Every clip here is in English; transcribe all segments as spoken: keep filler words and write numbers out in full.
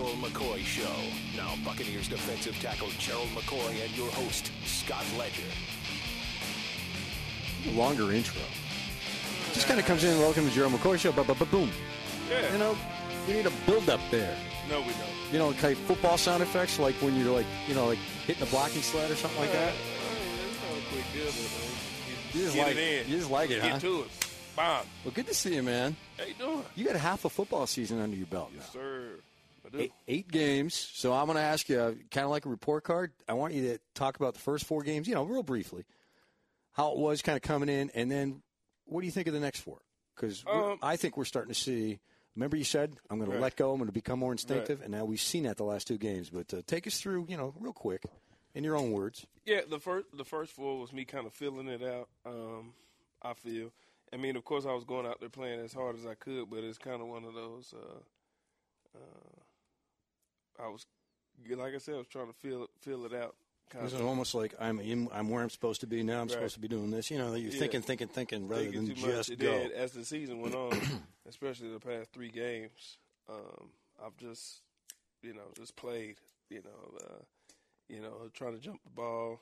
Gerald McCoy Show. Now Buccaneers defensive tackle Gerald McCoy and your host, Scott Ledger. Longer intro. Just kind of comes in, welcome to Gerald McCoy Show, ba-ba-ba-boom. Yeah. You know, we need a build-up there. No, we don't. You know, like football sound effects, like when you're like, you know, like hitting a blocking sled or something like that. It's not a quick deal, but You just get like it in. You just like it, Get huh? to it. Bomb. Well, good to see you, man. How you doing? You got half a football season under your belt now. Yes, sir. I do. Eight, eight games. So I'm going to ask you, uh, kind of like a report card. I want you to talk about the first four games, you know, real briefly, how it was kind of coming in, and then what do you think of the next four? Because Um, I think we're starting to see. Remember, you said I'm going Right. to let go. I'm going to become more instinctive, Right. and now we've seen that the last two games. But uh, take us through, you know, real quick, in your own words. Yeah, the first the first four was me kind of filling it out. Um, I feel. I mean, of course, I was going out there playing as hard as I could, but it's kind of one of those. Uh, uh, I was, like I said, I was trying to feel it, feel it out. Kind It's of almost like I'm in, I'm where I'm supposed to be now. I'm Right. supposed to be doing this. You know, you're Yeah. thinking, thinking, thinking, rather thinking than too much. just It go. did. As the season went on, especially the past three games, um, I've just, you know, just played. You know, uh, you know, trying to jump the ball.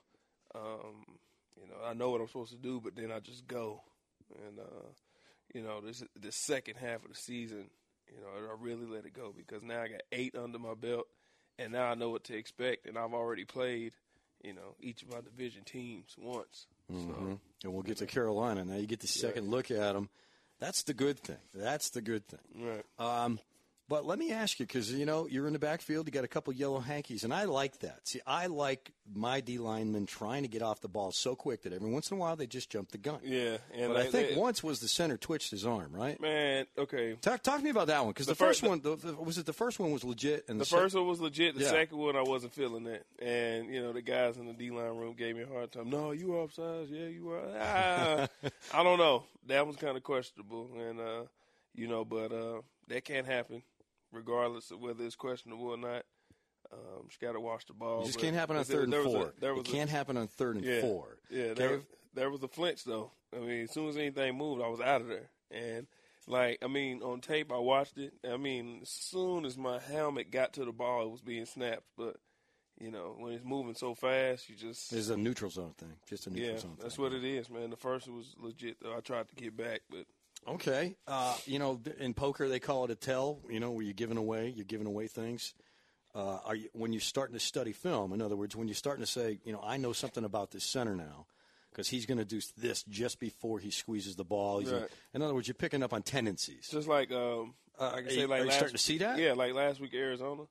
Um, you know, I know what I'm supposed to do, but then I just go. And uh, you know, this the second half of the season, you know, I really let it go because now I got eight under my belt, and now I know what to expect, and I've already played, you know, each of my division teams once. Mm-hmm. So, And we'll get to Carolina. Now you get the second Right. look at them. That's the good thing. That's the good thing. right. Um, but let me ask you, because, you know, you're in the backfield, you got a couple yellow hankies, and I like that. See, I like my D linemen trying to get off the ball so quick that every once in a while they just jump the gun. Yeah, and But I they- think they- once was the center twitched his arm, right? Man, okay. Talk, talk to me about that one, because the, The fir- first one, the, the- was it the first one was legit? And The sec- first one was legit. The Yeah. second one, I wasn't feeling it. And, you know, the guys in the D-line room gave me a hard time. No, you were offsides. Yeah, you were. Ah. I don't know. That was kind of questionable. And, uh, you know, but uh, that can't happen regardless of whether it's questionable or not. Um, just got to watch the ball. It just But can't happen on there- third and there was a- four. there It was a- can't happen on third and yeah, four. Yeah, Okay? there, there was a flinch, though. I mean, as soon as anything moved, I was out of there. And, like, I mean, on tape, I watched it. I mean, as soon as my helmet got to the ball, it was being snapped. But, you know, when it's moving so fast, you just It's a neutral zone thing, just a neutral yeah, zone thing. that's what it is, man. The first one was legit, though. I tried to get back, but Okay. Uh, you know, in poker they call it a tell, you know, where you're giving away, you're giving away things. Uh, are you, when you're starting to study film, in other words, when you're starting to say, you know, I know something about this center now because he's going to do this just before he squeezes the ball. He's Right. in other words, you're picking up on tendencies. just like um, Uh, I can are say you- like are you last, starting to see that? Yeah, like last week Arizona.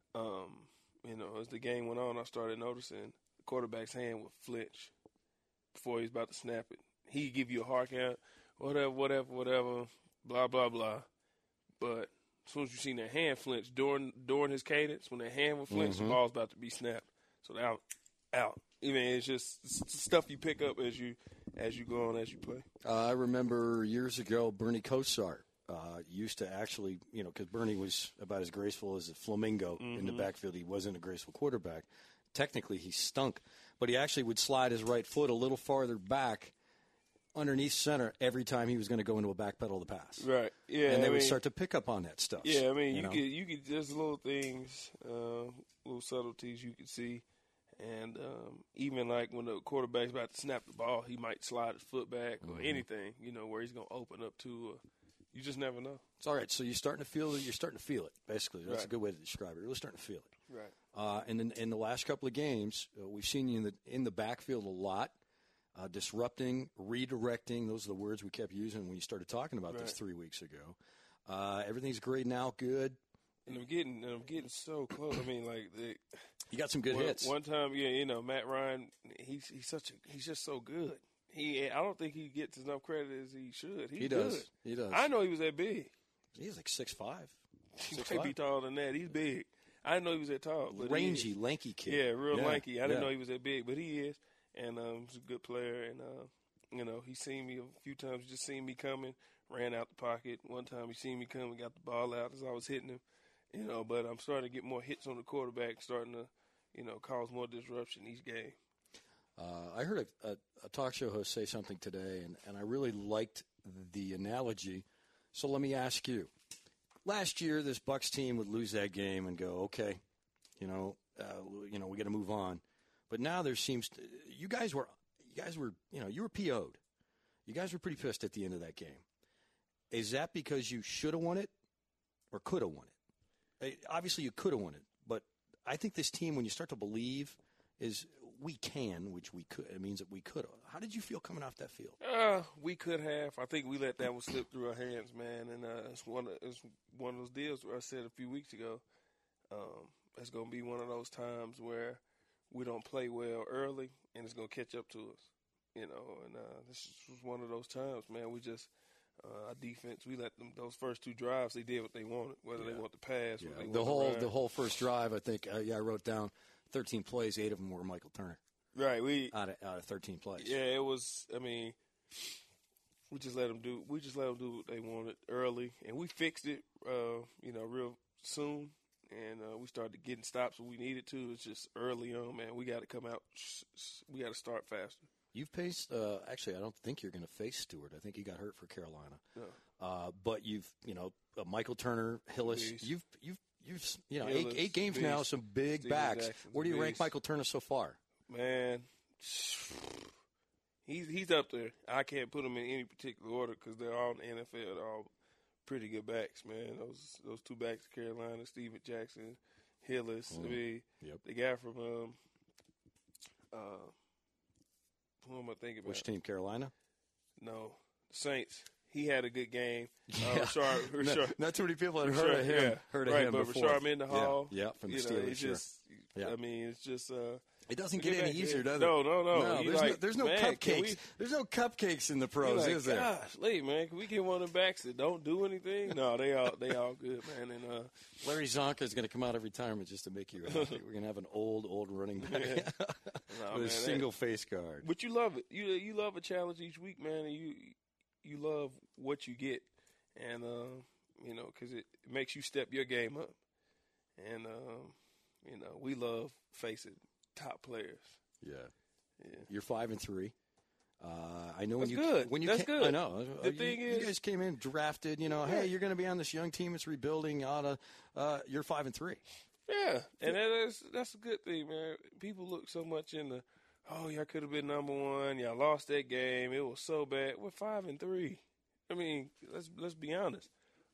Um, you know, as the game went on, I started noticing the quarterback's hand would flinch before he's about to snap it. He'd give you a hard count, whatever, whatever, whatever, blah blah blah. But as soon as you seen that hand flinch during during his cadence, when that hand would flinch, Mm-hmm. the ball's about to be snapped. So out, out. Even it's just s- stuff you pick up as you as you go on as you play. Uh, I remember years ago, Bernie Kosar uh, used to actually, you know, because Bernie was about as graceful as a flamingo in Mm-hmm. the backfield. He wasn't a graceful quarterback. Technically, he stunk, but he actually would slide his right foot a little farther back underneath center every time he was going to go into a back pedal to pass. Right. Yeah. and they I would mean, start to pick up on that stuff. Yeah, I mean, you, know? could you could just little things, uh, little subtleties you could see, and um, even like when the quarterback's about to snap the ball, he might slide his foot back or Mm-hmm. anything, you know, where he's gonna open up to. Uh, you just never know. It's all right. So you're starting to feel you're starting to feel it. Basically, that's Right. a good way to describe it. You're really starting to feel it. Right. Uh, and in, in the last couple of games, uh, we've seen you in the in the backfield a lot, uh, disrupting, redirecting. Those are the words we kept using when you started talking about this Right. three weeks ago. Uh, everything's great now, good. And I'm getting, and I'm getting so close. I mean, like the You got some good one, hits. one time, yeah, you know, Matt Ryan, he's he's such a he's just so good. He, I don't think he gets enough credit as he should. He's He does. Good. He does. I know he was that big. He's like six five, He six might be five. taller than that. He's big. I didn't know he was that tall. But he Rangy, is. lanky kid. Yeah, real Yeah, lanky. I didn't yeah. know he was that big, but he is. And um, he's a good player. And, uh, you know, he's seen me a few times, just seen me coming, ran out the pocket. One time he seen me coming, got the ball out as I was hitting him. You know, but I'm starting to get more hits on the quarterback, starting to, you know, cause more disruption each game. Uh, I heard a, a, a talk show host say something today, and, and I really liked the analogy. So let me ask you. last year this Bucks team would lose that game and go, okay, you know, uh, you know, we got to move on. But now there seems to, you guys were, you guys were, you know, you were P O'd. You guys were pretty pissed at the end of that game. Is that because you should have won it or could have won it? Obviously, you could have won it, but I think this team, when you start to believe, is we can, which we could. It means that we could have. How did you feel coming off that field? Uh, we could have. I think we let that one slip through our hands, man. And uh, it's one. Of, it's one of those deals where I said a few weeks ago, um, it's going to be one of those times where we don't play well early, and it's going to catch up to us. You know, and uh, this was one of those times, man. We just uh, our defense. We let them those first two drives. They did what they wanted, whether yeah. they want to pass. Yeah. Whether they the want whole to run. the whole first drive. I think. Uh, yeah, I wrote down thirteen plays. Eight of them were Michael Turner. Right. We out of out of thirteen plays. Yeah, it was. I mean, we just let them do. We just let them do what they wanted early, and we fixed it. Uh, you know, real soon. And uh, we started getting stops when we needed to. It's just early on, man. We got to come out. We got to start faster. You've faced, uh, actually, I don't think you're going to face Stewart. I think he got hurt for Carolina. No. Uh, but you've, you know, uh, Michael Turner, Hillis, Beast. you've, you've, you've, you know, Hillis, eight, eight games Beast. now, some big Steven backs. Jackson's Where do you rank Beast. Michael Turner so far? Man, he's he's up there. I can't put him in any particular order because they're all in the N F L. They're all pretty good backs, man. Those those two backs, Carolina, Steven Jackson, Hillis. Mm. I mean, yep. the guy from um, uh, who am I thinking about? Which team, Carolina? No, the Saints. He had a good game. Yeah. Uh, Rashard, Rashard, not, not too many people had Rashard, heard of him. Yeah, Heard of right, him but before. Rashard Mendenhall. Yeah, yeah, from the you know, Steelers. it's Sure. just, yeah. I mean, it's just. Uh, It doesn't get any easier, does it? No, no, no. no there's, like, no there's no man, cupcakes. We, there's no cupcakes in the pros, like, is there? Gosh, Lee, man, can we get one of the backs that don't do anything? No, they all they all good, man. And uh, Larry Zonka is going to come out of retirement just to make you happy. We're going to have an old, old running back yeah. no, with man, a single that, face guard. But you love it. You you love a challenge each week, man, and you you love what you get, and uh, you know, because it, it makes you step your game up, and um, you know, we love facing top players. Yeah. yeah. You're five and three. Uh, I know when That's you good. when you That's came, good. I know. The you, thing you is, guys came in drafted. You know, yeah. hey, you're going to be on this young team that's rebuilding. Out of, uh, you're five and three. Yeah, and that is that's a good thing, man. People look so much in the, oh, y'all could have been number one. Y'all lost that game. It was so bad. We're five and three. I mean, let's let's be honest.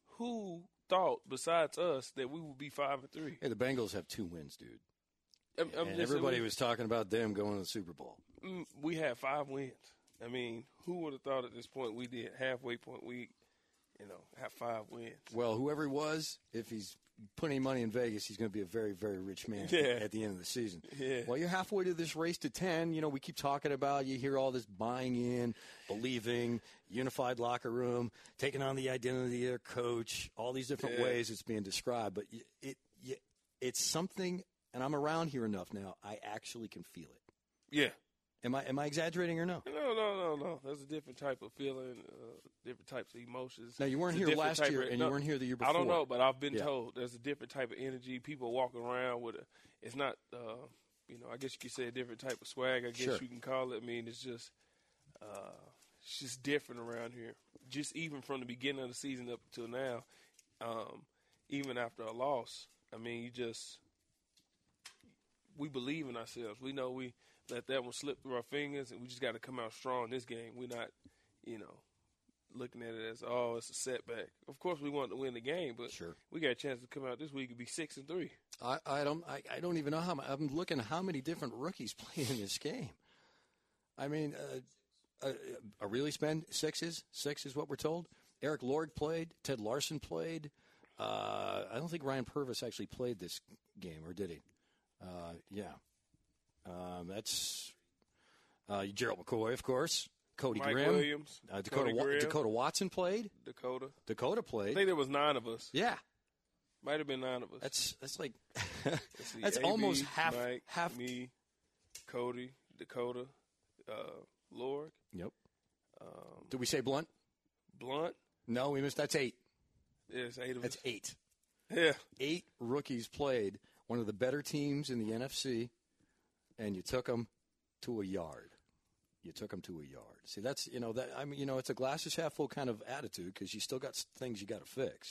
Who thought besides us that we would be five and three? Hey, the Bengals have two wins, dude. I'm, I'm and just, everybody we, was talking about them going to the Super Bowl. We had five wins. I mean, who would have thought at this point we did halfway point we, you know, have five wins? Well, whoever he was, if he's putting money in Vegas, he's going to be a very, very rich man yeah. at the end of the season. Yeah. Well, you're halfway to this race to ten. You know, we keep talking about, you hear all this buying in, believing, unified locker room, taking on the identity of their coach, all these different yeah. ways it's being described. But it, it it's something, and I'm around here enough now, I actually can feel it. Yeah. Am I am I exaggerating or no? No, no, no, no. There's a different type of feeling, uh, different types of emotions. Now, you weren't it's here last year, of, and no, you weren't here the year before. I don't know, but I've been yeah. told there's a different type of energy. People walking around with a, it's not, uh, you know, I guess you could say a different type of swag, I guess sure. you can call it. I mean, it's just, uh, it's just different around here. Just even from the beginning of the season up until now, um, even after a loss, I mean, you just, we believe in ourselves. We know we let that one slip through our fingers, and we just got to come out strong this game. We're not, you know, looking at it as, oh, it's a setback. Of course, we want to win the game, but sure. we got a chance to come out this week and be six and three. I, I don't I, I don't even know how I'm looking at how many different rookies played in this game. I mean, uh, uh, are really spend sixes? Six is what we're told. Eric Lord played. Ted Larson played. Uh, I don't think Ryan Purvis actually played this game, or did he? Uh, yeah. Um, that's uh, Gerald McCoy, of course. Cody Mike Grimm. Williams. Uh, Dakota, Cody Wa- Grimm. Dakota Watson played. Dakota. Dakota I played. think there was nine of us. Yeah. Might have been nine of us. That's that's like see, that's A B, almost half Mike, half. me, Cody, Dakota, uh, Lord. Yep. Um, Did we say Blunt? Blunt. No, we missed. That's eight. Yeah, it's eight of That's us. eight. Yeah. Eight rookies played. One of the better teams in the N F C, and you took them to a yard. You took them to a yard. See, that's, you know, that I mean, you know, it's a glass is half full kind of attitude because you still got things you got to fix.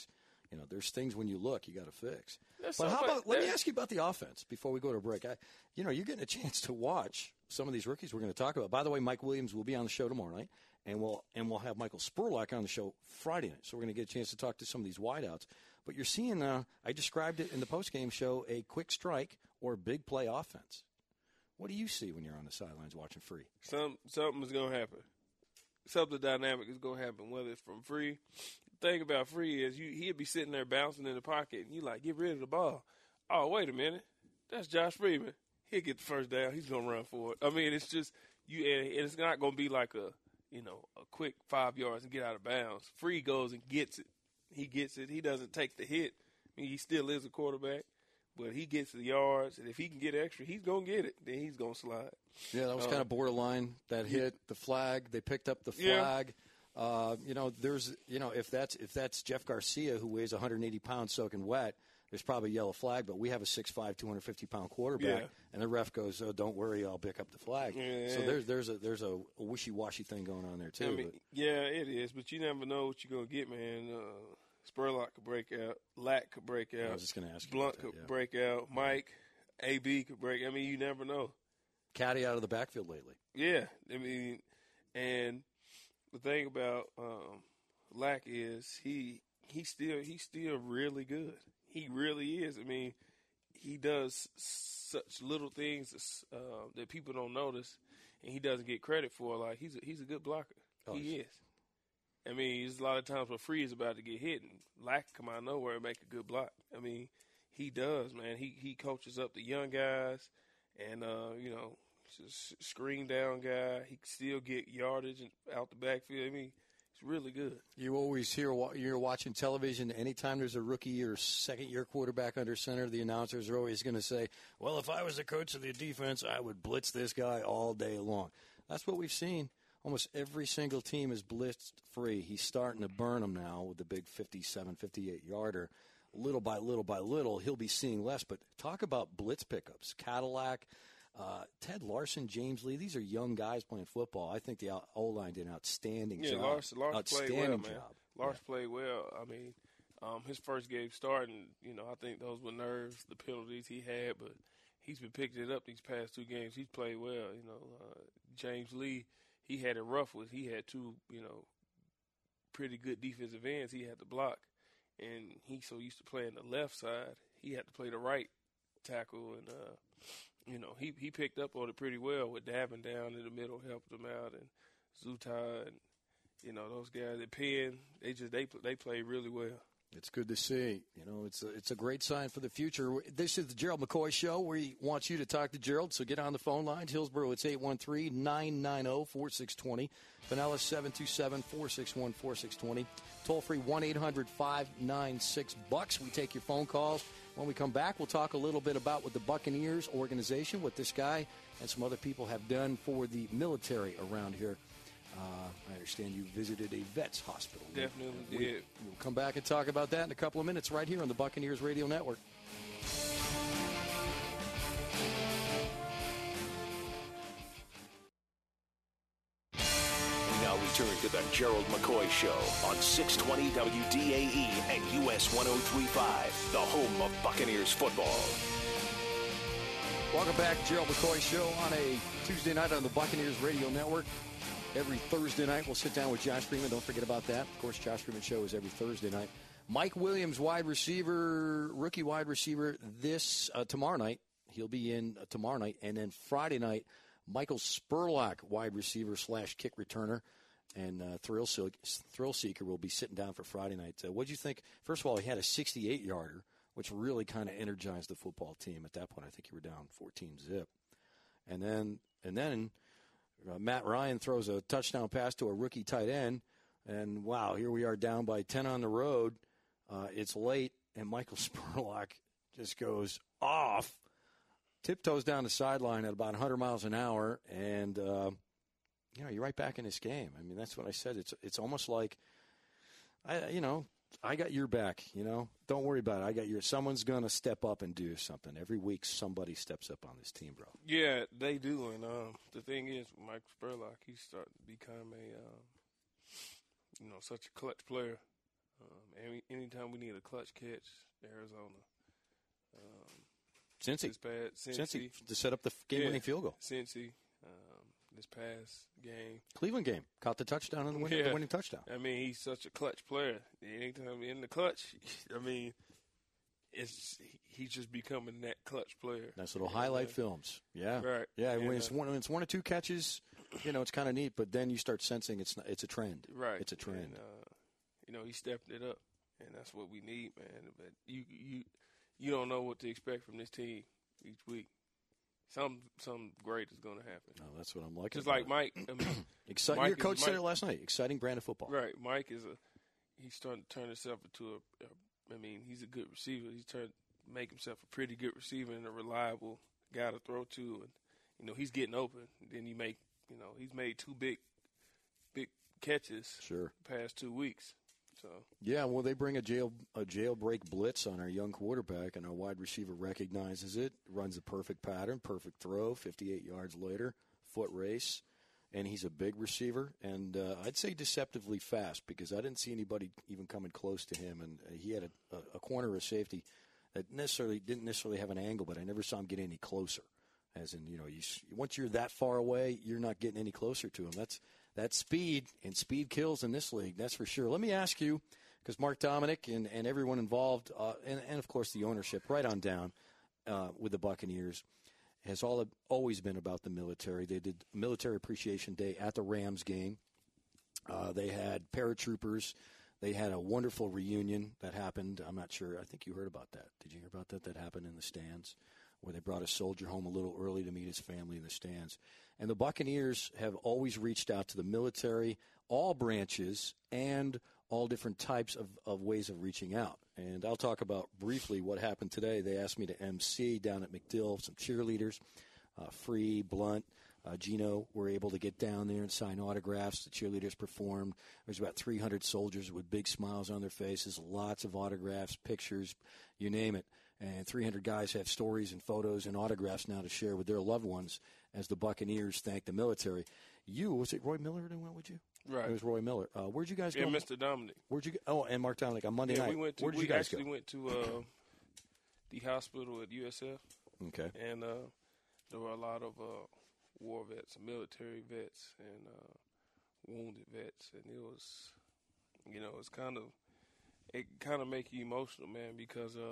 You know, there's things when you look you got to fix. That's but so how much- about? Let me that- ask you about the offense before we go to break. I, you know, you're getting a chance to watch some of these rookies we're going to talk about. By the way, Mike Williams will be on the show tomorrow night, and we'll and we'll have Michael Spurlock on the show Friday night. So we're going to get a chance to talk to some of these wideouts. But you're seeing, uh, I described it in the postgame show, a quick strike or big play offense. What do you see when you're on the sidelines watching Free? Some something is gonna happen. Something dynamic is gonna happen. Whether it's from Free, the thing about Free is you he'll be sitting there bouncing in the pocket, and you like get rid of the ball. Oh wait a minute, that's Josh Freeman. He'll get the first down. He's gonna run for it. I mean, it's just you, and it's not gonna be like a you know a quick five yards and get out of bounds. Free goes and gets it. He gets it. He doesn't take the hit. I mean, he still is a quarterback. But he gets the yards, and if he can get extra, he's going to get it. Then he's going to slide. Yeah, that was Uh, kind of borderline, that hit, the flag. They picked up the Yeah. flag. Uh, you know, there's, you know, if that's if that's Jeff Garcia, who weighs one hundred eighty pounds soaking wet, there's probably a yellow flag. But we have a six five, two hundred fifty pound quarterback, Yeah. and the ref goes, oh, don't worry, I'll pick up the flag. Yeah. So there's there's a there's a wishy-washy thing going on there, too. I mean, but- yeah, it is. But you never know what you're going to get, man. Uh, Spurlock could break out. Lack could break out. I was just going to ask you Blunt about that, could yeah. break out. Mike, A B could break. I mean, you never know. Caddy out of the backfield lately. Yeah, I mean, and the thing about um, Lack is he he still he's still really good. He really is. I mean, he does such little things uh, that people don't notice, and he doesn't get credit for. Like he's a, he's a good blocker. Oh, he he's- is. I mean, there's a lot of times where Free is about to get hit, and Lack come out of nowhere and make a good block. I mean, he does, man. He he coaches up the young guys, and uh, you know, just screen down guy. He can still get yardage and out the backfield. I mean, it's really good. You always hear wa- you're watching television. Anytime there's a rookie or second year quarterback under center, the announcers are always going to say, "Well, if I was the coach of the defense, I would blitz this guy all day long." That's what we've seen. Almost every single team is blitzed Free. He's starting to burn them now with the big fifty-seven, fifty-eight yarder. Little by little by little, he'll be seeing less. But talk about blitz pickups. Cadillac, uh, Ted Larson, James Lee. These are young guys playing football. I think the O-line did an outstanding Yeah, job. Lars, Lars played outstanding well, man. job. Lars Yeah. played well. I mean, um, his first game starting, you know, I think those were nerves, the penalties he had, but he's been picking it up these past two games. He's played well. You know, uh, James Lee, he had it rough with. He had two, you know, pretty good defensive ends he had to block, and he's so used to playing the left side, he had to play the right tackle, and uh, you know, he he picked up on it pretty well with Davin down in the middle, helped him out, and Zuta and you know those guys at Penn, they just they they play really well. It's good to see. You know, it's a, it's a great sign for the future. This is the Gerald McCoy Show, where he wants you to talk to Gerald. So get on the phone lines. Hillsborough, it's eight one three, nine nine zero, four six two zero. Pinellas, seven two seven, four six one, four six two zero. Toll free, one eight hundred, five nine six, bucks. We take your phone calls. When we come back, we'll talk a little bit about what the Buccaneers organization, what this guy and some other people have done for the military around here. Uh, I understand you visited a vet's hospital. Definitely we, did. We'll come back and talk about that in a couple of minutes right here on the Buccaneers Radio Network. We now return to the Gerald McCoy Show on six twenty W D A E and U S one oh three point five, the home of Buccaneers football. Welcome back, Gerald McCoy Show on a Tuesday night on the Buccaneers Radio Network. Every Thursday night, we'll sit down with Josh Freeman. Don't forget about that. Of course, Josh Freeman Show is every Thursday night. Mike Williams, wide receiver, rookie wide receiver, this uh, tomorrow night. He'll be in uh, tomorrow night. And then Friday night, Michael Spurlock, wide receiver slash kick returner, and uh, Thrill, Seek- Thrill Seeker will be sitting down for Friday night. Uh, what do you think? First of all, he had a sixty-eight yarder, which really kind of energized the football team. At that point, I think you were down fourteen zip. And then, and then uh, Matt Ryan throws a touchdown pass to a rookie tight end, and wow, here we are down by ten on the road. Uh, it's late, and Michael Spurlock just goes off, tiptoes down the sideline at about one hundred miles an hour, and uh, you know, you're right back in this game. I mean, that's what I said. It's it's almost like, I you know, I got your back. You know, don't worry about it. I got your. Someone's gonna step up and do something. Every week, somebody steps up on this team, bro. Yeah, they do. And um, the thing is, Mike Spurlock, he's starting to become a, um, you know, such a clutch player. Um, any anytime we need a clutch catch, Arizona. Um, Cincy. This past, Cincy. Cincy to set up the game-winning yeah, field goal. Cincy. Um, this past game. Cleveland game. Caught the touchdown on the winning, yeah. the winning touchdown. I mean, he's such a clutch player. Anytime in the clutch, I mean, it's he's just becoming that clutch player. Nice little highlight uh, films. Yeah. Right. Yeah, and, when it's, one, when it's one or two catches, you know, it's kind of neat, but then you start sensing it's it's a trend. Right. It's a trend. And, uh, you know, he stepped it up, and that's what we need, man. But you you you don't know what to expect from this team each week. Some some great is going to happen. Oh, that's what I'm liking. Just like Mike. I mean, Exciting. Your coach said it last night. Exciting brand of football. Right. Mike is a he's starting to turn himself into a, a. I mean, he's a good receiver. He's turned make himself a pretty good receiver and a reliable guy to throw to. And you know, he's getting open. Then you make you know he's made two big big catches. Sure. The past two weeks. So yeah, well, they bring a jail a jailbreak blitz on our young quarterback, and our wide receiver recognizes it, runs a perfect pattern, perfect throw, fifty-eight yards later, foot race, and he's a big receiver, and uh, I'd say deceptively fast because I didn't see anybody even coming close to him, and uh, he had a, a, a corner of safety that necessarily didn't necessarily have an angle, but I never saw him get any closer. As in, you know, you, once you're that far away, you're not getting any closer to him. That's That's speed, and speed kills in this league, that's for sure. Let me ask you, because Mark Dominic and, and everyone involved, uh, and, and, of course, the ownership right on down uh, with the Buccaneers, has all always been about the military. They did Military Appreciation Day at the Rams game. Uh, they had paratroopers. They had a wonderful reunion that happened. I'm not sure. I think you heard about that. Did you hear about that? That happened in the stands, where they brought a soldier home a little early to meet his family in the stands. And the Buccaneers have always reached out to the military, all branches, and all different types of, of ways of reaching out. And I'll talk about briefly what happened today. They asked me to emcee down at MacDill, some cheerleaders, uh, Free, Blunt, uh, Gino were able to get down there and sign autographs. The cheerleaders performed. There's about three hundred soldiers with big smiles on their faces, lots of autographs, pictures, you name it. And three hundred guys have stories and photos and autographs now to share with their loved ones as the Buccaneers thank the military. You, was it Roy Miller that went with you? Right. It was Roy Miller. Uh, where'd you guys go? And Mister Dominic. Where'd you go? Oh, and Mark Dominic on Monday yeah, night. We went to, Where'd we you guys actually go? went to uh, the hospital at U S F. Okay. And uh, there were a lot of uh, war vets, military vets, and uh, wounded vets. And it was, you know, it's kind of, it kind of make you emotional, man, because uh,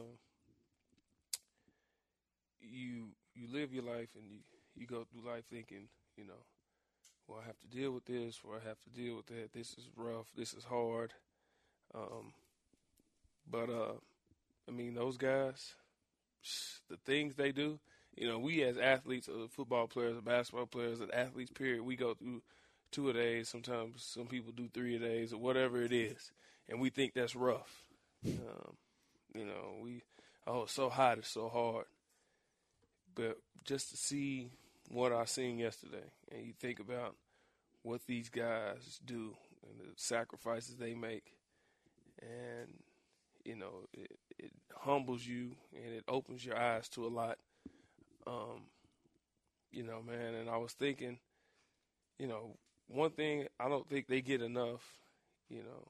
you you live your life and you, you go through life thinking, you know, well, I have to deal with this, or I have to deal with that. This is rough. This is hard. Um, but, uh, I mean, those guys, the things they do, you know, we as athletes, uh, football players, basketball players, and athletes, period, we go through two a days. Sometimes some people do three a days or whatever it is, and we think that's rough. Um, you know, we, oh, it's so hot, it's so hard. But just to see what I seen yesterday, and you think about what these guys do and the sacrifices they make, and, you know, it, it humbles you and it opens your eyes to a lot. Um, you know, man, and I was thinking, you know, one thing I don't think they get enough, you know,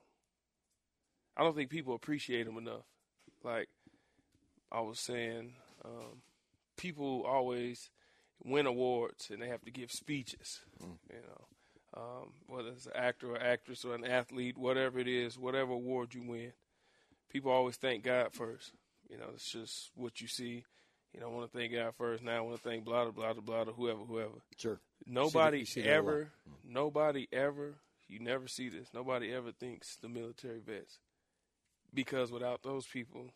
I don't think people appreciate them enough. Like I was saying, um, people always win awards and they have to give speeches, mm. you know, um, whether it's an actor or actress or an athlete, whatever it is, whatever award you win, people always thank God first. You know, it's just what you see. You know, I want to thank God first. Now I want to thank blah, blah, blah, blah, blah, whoever, whoever. Sure. Nobody see that, see ever, nobody ever, you never see this. Nobody ever thinks the military vets. Because without those people,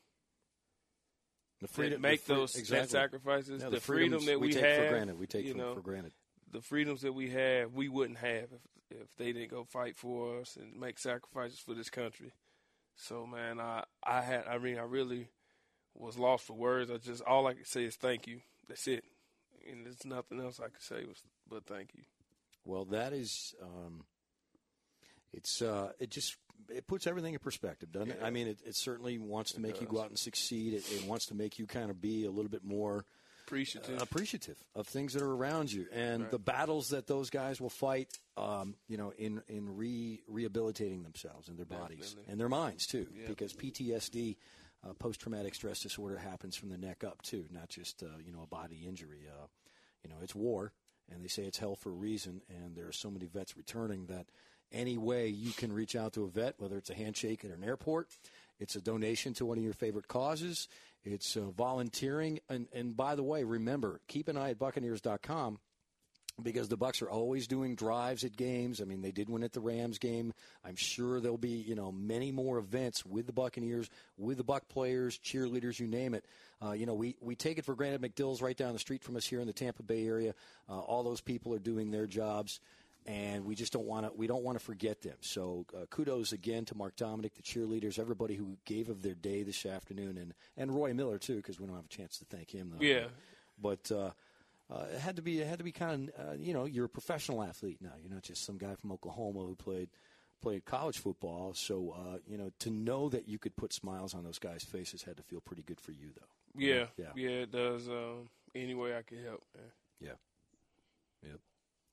the freedom, that make the free, those exactly. that sacrifices, yeah, the, the freedom that we, we take have, for granted, we take you for, know, for granted. The freedoms that we have, we wouldn't have if if they didn't go fight for us and make sacrifices for this country. So, man, I I had, I mean, I really was lost for words. I just, all I could say is thank you. That's it. And there's nothing else I could say was, but thank you. Well, that is, um, it's, uh, it just, it puts everything in perspective, doesn't yeah. it? I mean, it, it certainly wants to it make does. you go out and succeed. It, it wants to make you kind of be a little bit more appreciative, uh, appreciative of things that are around you, and right. the battles that those guys will fight. Um, you know, in in re rehabilitating themselves and their bodies Definitely. and their minds too, yeah. because P T S D, uh, post traumatic stress disorder, happens from the neck up too, not just uh, you know a body injury. Uh, you know, it's war, and they say it's hell for a reason. And there are so many vets returning that any way you can reach out to a vet, whether it's a handshake at an airport, it's a donation to one of your favorite causes, it's uh, volunteering. And, and by the way, remember, keep an eye at Buccaneers dot com because the Bucs are always doing drives at games. I mean, they did one at the Rams game. I'm sure there'll be, you know, many more events with the Buccaneers, with the Buck players, cheerleaders, you name it. Uh, you know, we, we take it for granted McDill's right down the street from us here in the Tampa Bay area. Uh, all those people are doing their jobs. And we just don't want to. We don't want to forget them. So uh, kudos again to Mark Dominic, the cheerleaders, everybody who gave of their day this afternoon, and, and Roy Miller too, because we don't have a chance to thank him though. Yeah. But uh, uh, it had to be. It had to be kind of. Uh, you know, you're a professional athlete now. You're not just some guy from Oklahoma who played played college football. So uh, you know, to know that you could put smiles on those guys' faces had to feel pretty good for you, though. Yeah. Yeah. Yeah. It does. Um, any way I can help, man. Yeah. Yep.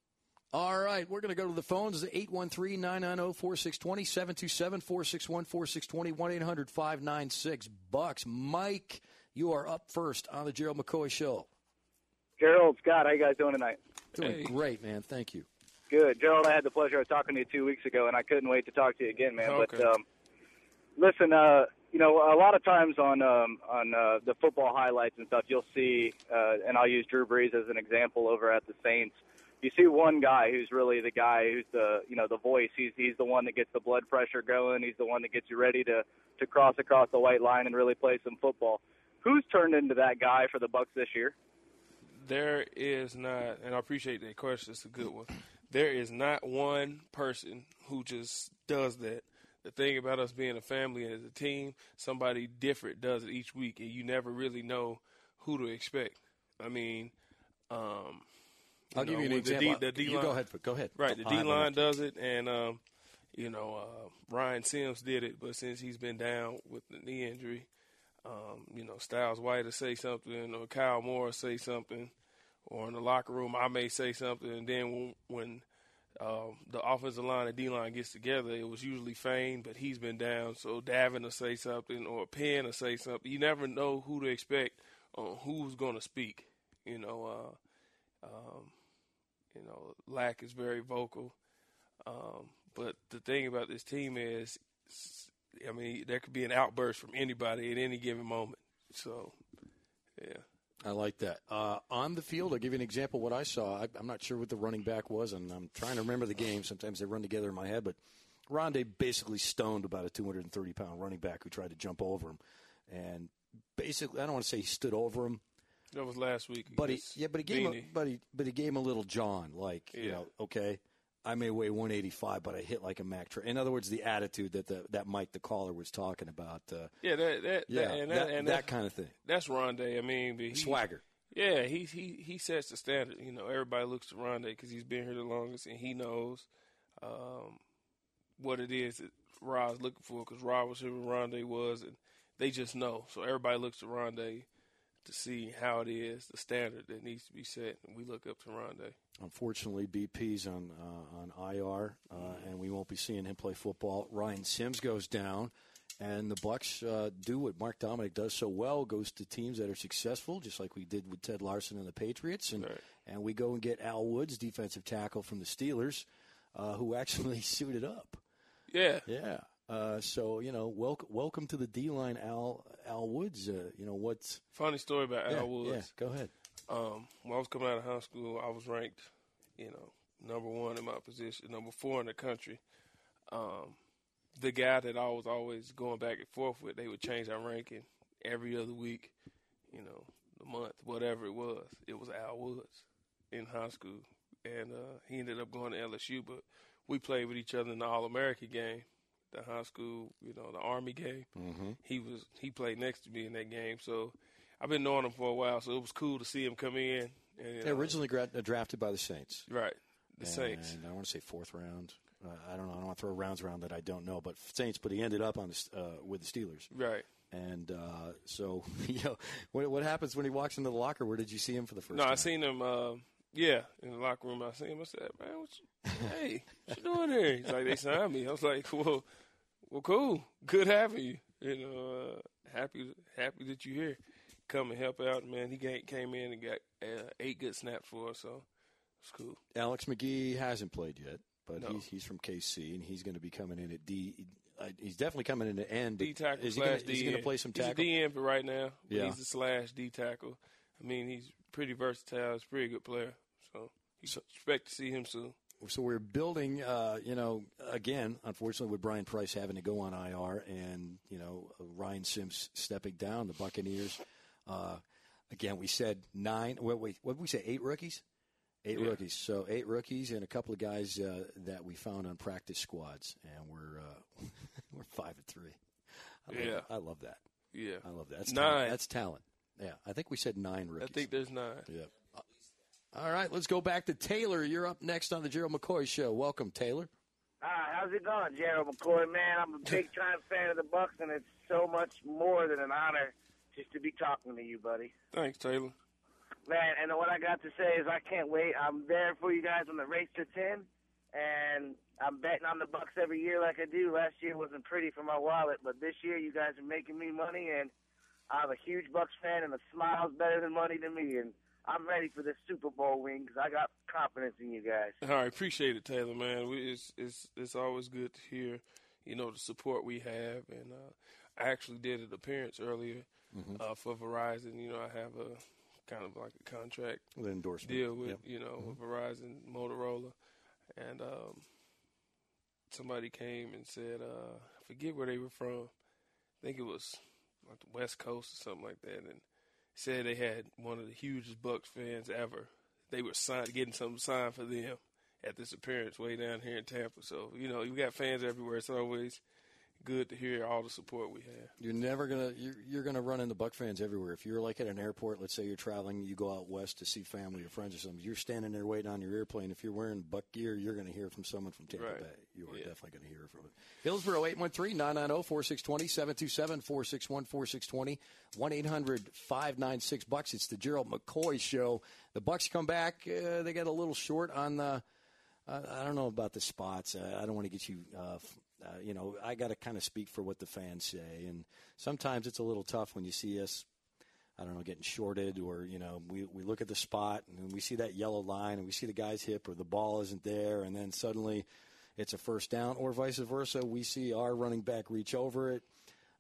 All right, we're going to go to the phones. eight one three, nine nine zero, four six two zero, seven two seven, four six one, four six two zero, one eight hundred, five nine six, Bucks. Mike, you are up first on the Gerald McCoy Show. Gerald, Scott, how you guys doing tonight? Doing Hey. great, man. Thank you. Good. Gerald, I had the pleasure of talking to you two weeks ago, and I couldn't wait to talk to you again, man. Okay. But um, listen, uh, you know, a lot of times on um, on uh, the football highlights and stuff, you'll see, uh, and I'll use Drew Brees as an example over at the Saints. You see one guy who's really the guy who's the, you know, the voice. He's he's the one that gets the blood pressure going. He's the one that gets you ready to, to cross across the white line and really play some football. Who's turned into that guy for the Bucs this year? There is not, and I appreciate that question. It's a good one. There is not one person who just does that. The thing about us being a family and as a team, somebody different does it each week, and you never really know who to expect. I mean, um, I'll you give know, you an with the example. D- the you D-line- go ahead. Go ahead. Right, the I'll have D-line one. does it, and, um, you know, uh, Ryan Sims did it, but since he's been down with the knee injury, um, you know, Styles White will say something, or Kyle Moore will say something, or in the locker room I may say something, and then when, when um, the offensive line and D-line gets together, it was usually Fane, but he's been down, so Davin will say something, or Penn will say something. You never know who to expect on who's going to speak, you know, uh, um, You know, Lack is very vocal. Um, but the thing about this team is, I mean, there could be an outburst from anybody at any given moment. So, yeah. I like that. Uh, on the field, I'll give you an example of what I saw. I, I'm not sure what the running back was, and I'm trying to remember the game. Sometimes they run together in my head. But Rondé basically stoned about a two hundred thirty pound running back who tried to jump over him. And basically, I don't want to say he stood over him. That was last week. But he, yeah, but he gave him, Beanie. a, but he, but he gave him a little John, like you Yeah. know, okay, I may weigh one eighty-five, but I hit like a Mack truck. In other words, the attitude that the that Mike the caller was talking about. Uh, Yeah, that that yeah, that, and that, that, and that that kind of thing. That's Rondé. I mean, but he, Swagger. Yeah, he he he sets the standard. You know, everybody looks to Rondé because he's been here the longest, and he knows um, what it is that Rod's looking for. Because Rod was here when Rondé was, and they just know. So everybody looks to Rondé to see how it is, the standard that needs to be set, and we look up to Rondé. Unfortunately, B P's on uh, on I R, uh, and we won't be seeing him play football. Ryan Sims goes down, and the Bucs uh, do what Mark Dominic does so well: goes to teams that are successful, just like we did with Ted Larson and the Patriots, and Right. and we go and get Al Woods, defensive tackle from the Steelers, uh, who actually suited up. Yeah. Yeah. Uh, so you know, welcome welcome to the D line, Al Al Woods. Uh, you know what's Funny story about yeah, Al Woods. Yeah, go ahead. Um, when I was coming out of high school, I was ranked, you know, number one in my position, number four in the country. Um, the guy that I was always going back and forth with, they would change our ranking every other week, you know, the month, whatever it was. It was Al Woods in high school, and uh, he ended up going to L S U. But we played with each other in the All-American game, the high school, you know, the Army game. Mm-hmm. He was he played next to me in that game, so I've been knowing him for a while, so it was cool to see him come in. And, you Yeah, know, originally gra- uh, drafted by the Saints. right, the and Saints. I want to say fourth round. Uh, I don't know. I don't want to throw rounds around that I don't know, but Saints. But he ended up on the, uh, with the Steelers. Right. And uh, so, you know, what, what happens when he walks into the locker? Where did you see him for the first no, time? No, I seen him, uh, yeah, in the locker room. I seen him. I said, man, what you, hey, what you doing here? He's like, they signed me. I was like, well, well, cool. Good having you. You know, uh, happy happy that you're here. Come and help out, man. He came in and got uh, eight good snaps for us, so it's cool. Alex McGee hasn't played yet, but no. he's he's from K C, and he's going to be coming in at D. Uh, he's definitely coming in at end. D tackle is he slash gonna, D. Is he going to play some tackle? He's a D end for right now. But yeah. He's a slash D tackle. I mean, he's pretty versatile. He's a pretty good player. So you so, expect to see him soon. So we're building, uh, you know, again, unfortunately, with Brian Price having to go on I R and, you know, Ryan Sims stepping down, the Buccaneers. Uh, again, we said nine. What, wait, what did we say? Eight rookies? Eight yeah. rookies. So eight rookies and a couple of guys uh, that we found on practice squads, and we're uh, we're five and three. I love, yeah, I love that. Yeah, I love that. That's nine. Talent. That's talent. Yeah, I think we said nine rookies. I think there's nine. Yeah. All right, let's go back to Taylor. You're up next on the Gerald McCoy Show. Welcome, Taylor. Hi, how's it going, Gerald McCoy? Man, I'm a big-time fan of the Bucs, and it's so much more than an honor just to be talking to you, buddy. Thanks, Taylor. Man, and what I got to say is I can't wait. I'm there for you guys on the race to ten, and I'm betting on the Bucs every year like I do. Last year wasn't pretty for my wallet, but this year you guys are making me money, and I'm a huge Bucs fan, and a smile's better than money to me, and I'm ready for this Super Bowl win because I got confidence in you guys. All right, appreciate it, Taylor, man. We, it's it's it's always good to hear, you know, the support we have. And uh, I actually did an appearance earlier mm-hmm. uh, for Verizon. You know, I have a kind of like a contract the endorsement deal with, yep. you know, mm-hmm. with Verizon, Motorola. And um, somebody came and said, uh, I forget where they were from. I think it was like the West Coast or something like that. And said they had one of the hugest Bucs fans ever. They were signed, getting something signed for them at this appearance way down here in Tampa. So, you know, you got fans everywhere. It's always good to hear all the support we have. You're never gonna you're, you're gonna run into Buck fans everywhere. If you're like at an airport, let's say you're traveling, you go out west to see family or friends or something. You're standing there waiting on your airplane. If you're wearing Buck gear, you're gonna hear from someone from Tampa right. Bay. You are yeah. definitely gonna hear from it. Hillsborough eight one three, nine nine zero, four six two zero, seven two seven, four six one, four six two zero, one eight hundred, five nine six Bucks. It's the Gerald McCoy Show. The Bucks come back. Uh, they got a little short on the. Uh, I don't know about the spots. Uh, I don't want to get you. Uh, Uh, you know, I got to kind of speak for what the fans say, and sometimes it's a little tough when you see us, I don't know, getting shorted, or, you know, we, we look at the spot and we see that yellow line and we see the guy's hip or the ball isn't there, and then suddenly it's a first down, or vice versa. We see our running back reach over it.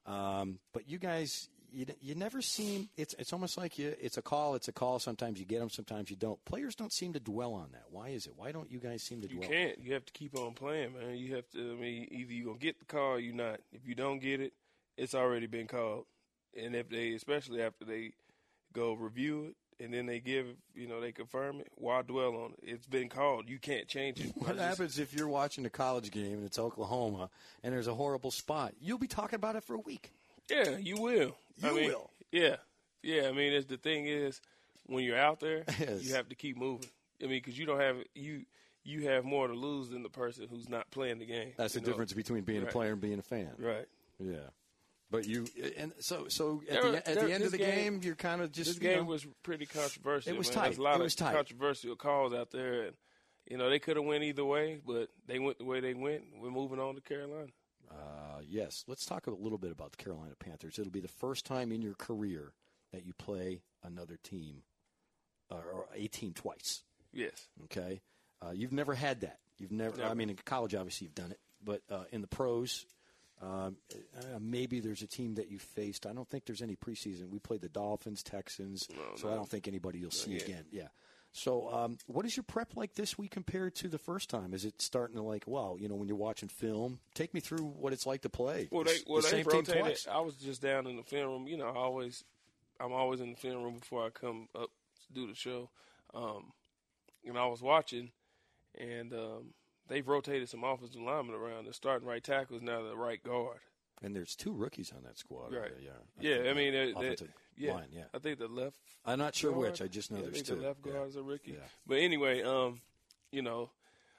Um, but you guys, you, you never seem, it's it's almost like you, it's a call, it's a call. Sometimes you get them, sometimes you don't. Players don't seem to dwell on that. Why is it? Why don't you guys seem to you dwell? You can't. You have to keep on playing, man. You have to, I mean, either you're going to get the call or you're not. If you don't get it, it's already been called. And if they, especially after they go review it and then they give, you know, they confirm it, why dwell on it? It's been called. You can't change it. What happens if you're watching a college game and it's Oklahoma and there's a horrible spot? You'll be talking about it for a week. Yeah, you will. You I mean, will. Yeah. Yeah, I mean, it's, the thing is, when you're out there, yes. you have to keep moving. I mean, because you don't have you you have more to lose than the person who's not playing the game. That's the know? difference between being right. a player and being a fan. Right. Yeah. But you and so so at there, the at there, the end of the game, game you're kind of just this game know, was pretty controversial. It was man. tight. There's a lot it was of tight. controversial calls out there, and you know they could have went either way, but they went the way they went. We're moving on to Carolina. Uh, yes, let's talk a little bit about the Carolina Panthers. It'll be the first time in your career that you play another team, uh, or a team twice. Yes. Okay. Uh, you've never had that. You've never, never. I mean, in college, obviously, you've done it. But uh, in the pros, um, uh, maybe there's a team that you faced. I don't think there's any preseason. We played the Dolphins, Texans, no, so no. I don't think anybody you'll see yeah. again. Yeah. So um, what is your prep like this week compared to the first time? Is it starting to like, wow, you know, when you're watching film, take me through what it's like to play. Well, they, well, the they same team rotated. twice. I was just down in the film room. You know, I always, I'm always in the film room before I come up to do the show. Um, and I was watching, and um, they've rotated some offensive linemen around. The starting right tackle is now the right guard. And there's two rookies on that squad. Right. Yeah. I yeah, I mean, they're, they're, yeah. line, yeah. I think the left. I'm not sure guard, which. I just know yeah, there's I think two. The left guard yeah. is a rookie. Yeah. But anyway, um, you know,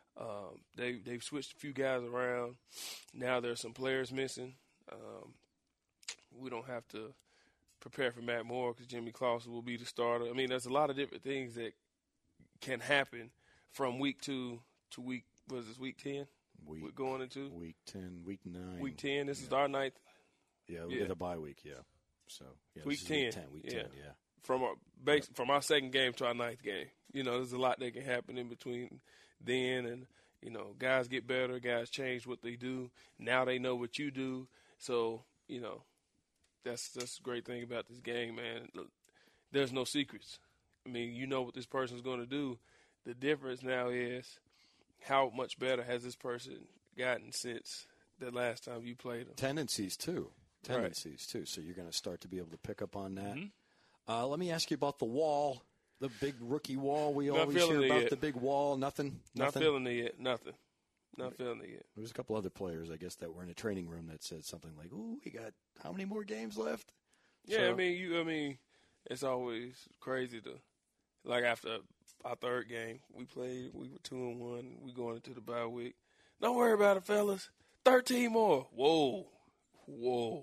um, they they've switched a few guys around. Now there's some players missing. Um, we don't have to prepare for Matt Moore because Jimmy Clausen will be the starter. I mean, there's a lot of different things that can happen from week two to week, what is this, week ten? Week, We're going into? Week ten, week nine. Week ten. This yeah. is our ninth. Yeah, we yeah. get a bye week, yeah. So yeah, week, this ten. Is week ten. Week yeah. ten, yeah. From our, base, yeah. from our second game to our ninth game. You know, there's a lot that can happen in between then and, you know, guys get better, guys change what they do. Now they know what you do. So, you know, that's that's the great thing about this game, man. Look, there's no secrets. I mean, you know what this person's going to do. The difference now is how much better has this person gotten since the last time you played them. Tendencies, too. Tendencies, right. too. So you're going to start to be able to pick up on that. Mm-hmm. Uh, let me ask you about the wall, the big rookie wall. We Not always feeling hear it about yet. the big wall. Nothing? Not Nothing? feeling it yet. Nothing. Not feeling it yet. There was a couple other players, I guess, that were in a training room that said something like, ooh, we got how many more games left? Yeah, So- I mean, you. I mean, it's always crazy to, like after our third game, we played. We were two and one. We going into the bye week. Don't worry about it, fellas. Thirteen more. Whoa, whoa.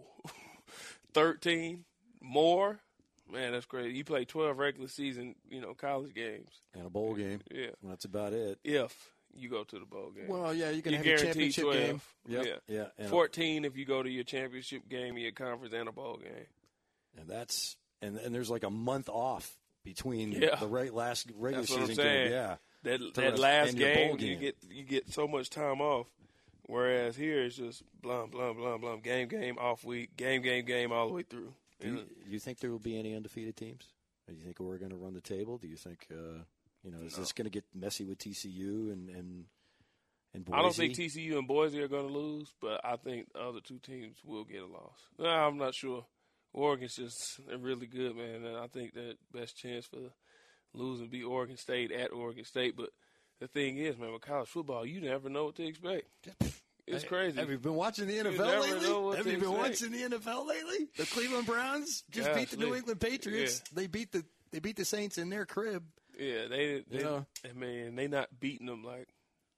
Thirteen more. Man, that's crazy. You play twelve regular season, you know, college games. And a bowl game. Yeah. Well, that's about it. If you go to the bowl game. Well, yeah, you're going to You have a guaranteed championship twelve. game. Yep, Yeah. yeah. And, fourteen if you go to your championship game, your conference, and a bowl game. and that's and, and there's like a month off between Yeah. the right last regular That's what I'm season saying. game. Yeah. That To that rest- last and your bowl game, you game. get you get so much time off. Whereas here it's just blum blum blum blum game game off week game game game all the way through. Do you, you think there will be any undefeated teams? Do you think we're going to run the table? Do you think uh, you know is No. this going to get messy with T C U and and and Boise? I don't think T C U and Boise are going to lose, but I think the other two teams will get a loss. No, I'm not sure. Oregon's just really good, man, and I think that best chance for losing be Oregon State at Oregon State. But the thing is, man, with college football, you never know what to expect. It's crazy. Have you been watching the N F L never lately? know what Have to you been expect. watching the N F L lately? The Cleveland Browns just beat the New Golly. England Patriots. Yeah. They beat the they beat the Saints in their crib. Yeah, they, they You know? I mean, they not beating them like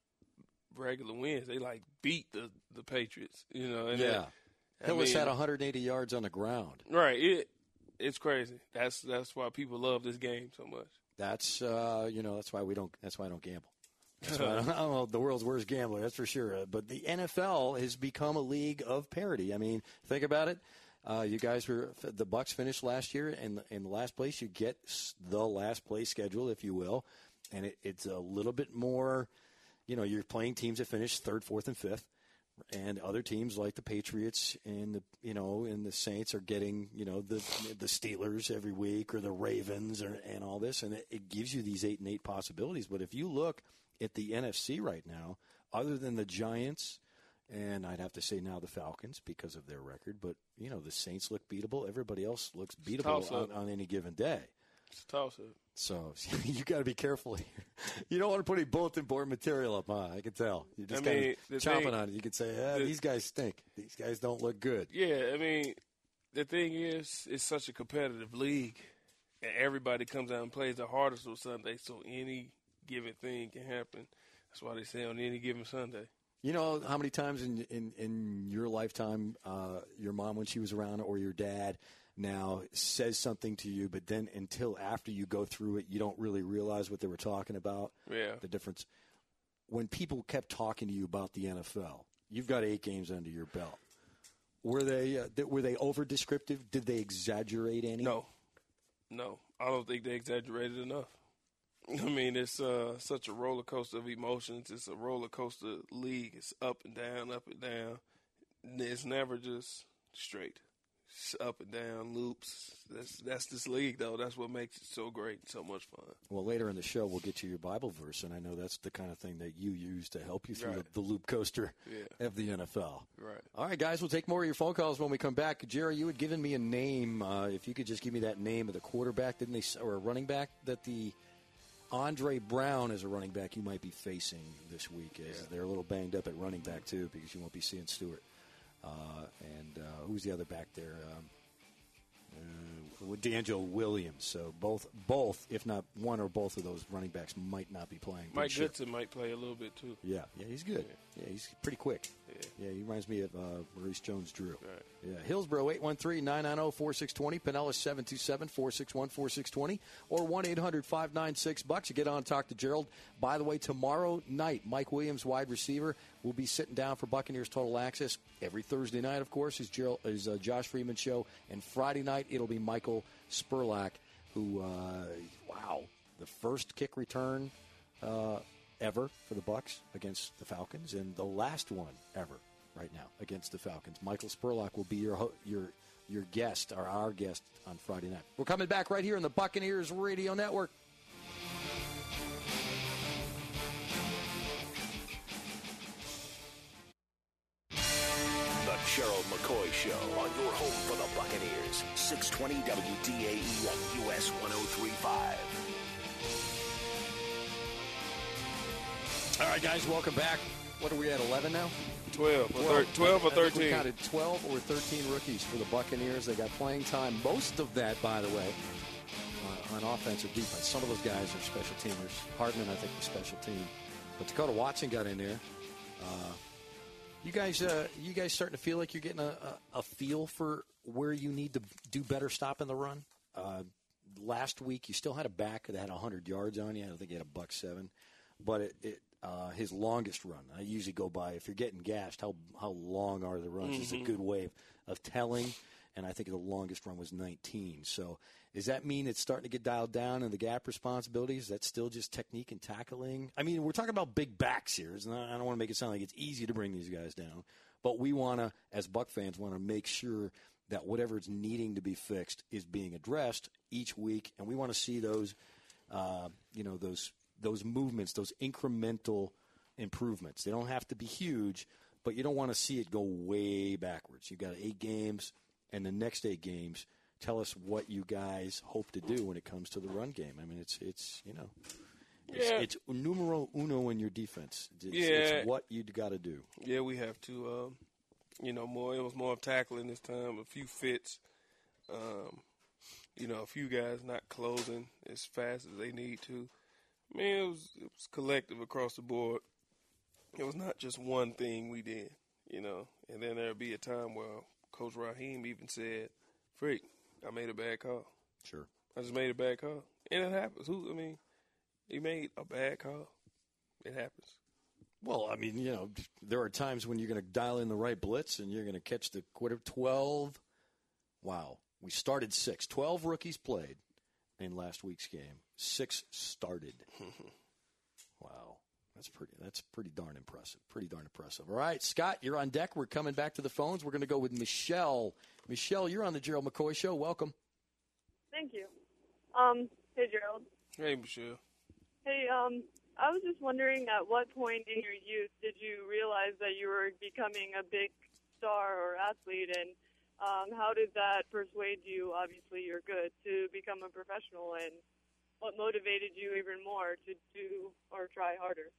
regular wins. They like beat the, the Patriots, you know. And Yeah. that- I Hillis mean, had one hundred eighty yards on the ground. right. It it's crazy. That's that's why people love this game so much. That's uh, you know that's why we don't that's why I don't gamble. That's why I don't, I don't know the world's worst gambler. That's for sure. Uh, but the N F L has become a league of parity. I mean, think about it. Uh, you guys were the Bucks finished last year, and in the last place, you get s- the last place schedule, if you will, and it, it's a little bit more. You know, you're playing teams that finish third, fourth, and fifth. And other teams like the Patriots and the you know and the Saints are getting you know the the Steelers every week or the Ravens or, and all this, and it, it gives you these eight and eight possibilities. But if you look at the N F C right now, other than the Giants, and I'd have to say now the Falcons because of their record, but you know the Saints look beatable. Everybody else looks beatable on, on any given day. It's a toss up. So you got to be careful here. You don't want to put any bulletin board material up, huh? I can tell. You're just I kind mean, the of chomping thing- on it. You could say, ah, the- these guys stink. These guys don't look good. Yeah, I mean, the thing is, it's such a competitive league, and everybody comes out and plays their hardest on Sunday, so any given thing can happen. That's why they say on any given Sunday. You know how many times in in, in your lifetime uh, your mom, when she was around, or your dad now says something to you, but then until after you go through it, you don't really realize what they were talking about. Yeah. The difference. When people kept talking to you about the N F L, you've got eight games under your belt. Were they uh, th- were they over descriptive? Did they exaggerate any? No, no, I don't think they exaggerated enough. I mean, it's uh, such a roller coaster of emotions. It's a roller coaster league. It's up and down, up and down. It's never just straight. It's up and down loops. That's that's this league, though. That's what makes it so great, so much fun. Well, later in the show, we'll get to your Bible verse, and I know that's the kind of thing that you use to help you through Right. the, the loop coaster Yeah. of the N F L. Right. All right, guys, we'll take more of your phone calls when we come back. Jerry, you had given me a name. Uh, if you could just give me that name of the quarterback, didn't they, s- or a running back that the Andre Brown is a running back you might be facing this week. As Yeah. they're a little banged up at running back too, because you won't be seeing Stewart. Uh, and uh, who's the other back there? Um, Uh, with D'Angelo Williams. So both, both, if not one or both of those running backs might not be playing. Mike sure. Goodson might play a little bit too. Yeah, yeah, he's good. Yeah, yeah he's pretty quick. Yeah, yeah he reminds me of uh, Maurice Jones-Drew. Right. Yeah, Hillsborough, eight one three, nine nine zero, four six two zero, Pinellas, seven two seven, four six one, four six two zero, or one eight hundred, five nine six, bucks. You get on and talk to Gerald. By the way, tomorrow night, Mike Williams, wide receiver, will be sitting down for Buccaneers Total Access. Every Thursday night, of course, is, Gerald, is uh, Josh Freeman show, and Friday night, it'll be Michael Spurlock, who, uh, wow, the first kick return uh, ever for the Bucs against the Falcons, and the last one ever right now against the Falcons. Michael Spurlock will be your ho- your your guest, or our guest, on Friday night. We're coming back right here on the Buccaneers Radio Network. Gerald McCoy Show on your home for the Buccaneers. six twenty W D A E on U S one oh three point five. All right, guys, welcome back. What are we at, eleven now? twelve or, Well, thir- twelve or I think thirteen. we counted twelve or thirteen rookies for the Buccaneers. They got playing time. Most of that, by the way, uh, on offense or defense. Some of those guys are special teamers. Hardman, I think, was special team. But Dakota Watson got in there. Uh, You guys, uh, you guys starting to feel like you're getting a, a, a feel for where you need to do better stopping the run? Uh, last week, you still had a back that had one hundred yards on you. I think he had a buck seven. But it, it, uh, his longest run, I usually go by, if you're getting gashed, how how long are the runs? Mm-hmm. It's a good way of, of telling. And I think the longest run was nineteen. So does that mean it's starting to get dialed down in the gap responsibilities? Is that still just technique and tackling? I mean, we're talking about big backs here. And I don't want to make it sound like it's easy to bring these guys down. But we want to, as Buck fans, want to make sure that whatever is needing to be fixed is being addressed each week. And we want to see those, uh, you know, those those movements, those incremental improvements. They don't have to be huge, but you don't want to see it go way backwards. You've got eight games. And the next eight games, tell us what you guys hope to do when it comes to the run game. I mean, it's, it's you know, it's, yeah. it's numero uno in your defense. It's, yeah. it's what you got to do. Yeah, we have to, um, you know, more. It was more of tackling this time, a few fits, um, you know, a few guys not closing as fast as they need to. I mean, it was, it was collective across the board. It was not just one thing we did, you know, and then there'd be a time where Coach Raheem even said, "Freak, I made a bad call. Sure, I just made a bad call, and it happens. Who? I mean, he made a bad call. It happens." Well, I mean, you know, there are times when you're going to dial in the right blitz and you're going to catch the quarter twelve. Wow, we started six. Twelve rookies played in last week's game. Six started. Wow. That's pretty That's pretty darn impressive. Pretty darn impressive. All right, Scott, you're on deck. We're coming back to the phones. We're going to go with Michelle. Michelle, you're on the Gerald McCoy Show. Welcome. Thank you. Um, hey, Gerald. Hey, Michelle. Hey, um, I was just wondering, at what point in your youth did you realize that you were becoming a big star or athlete, and um, how did that persuade you, obviously you're good, to become a professional, and what motivated you even more to do or try harder?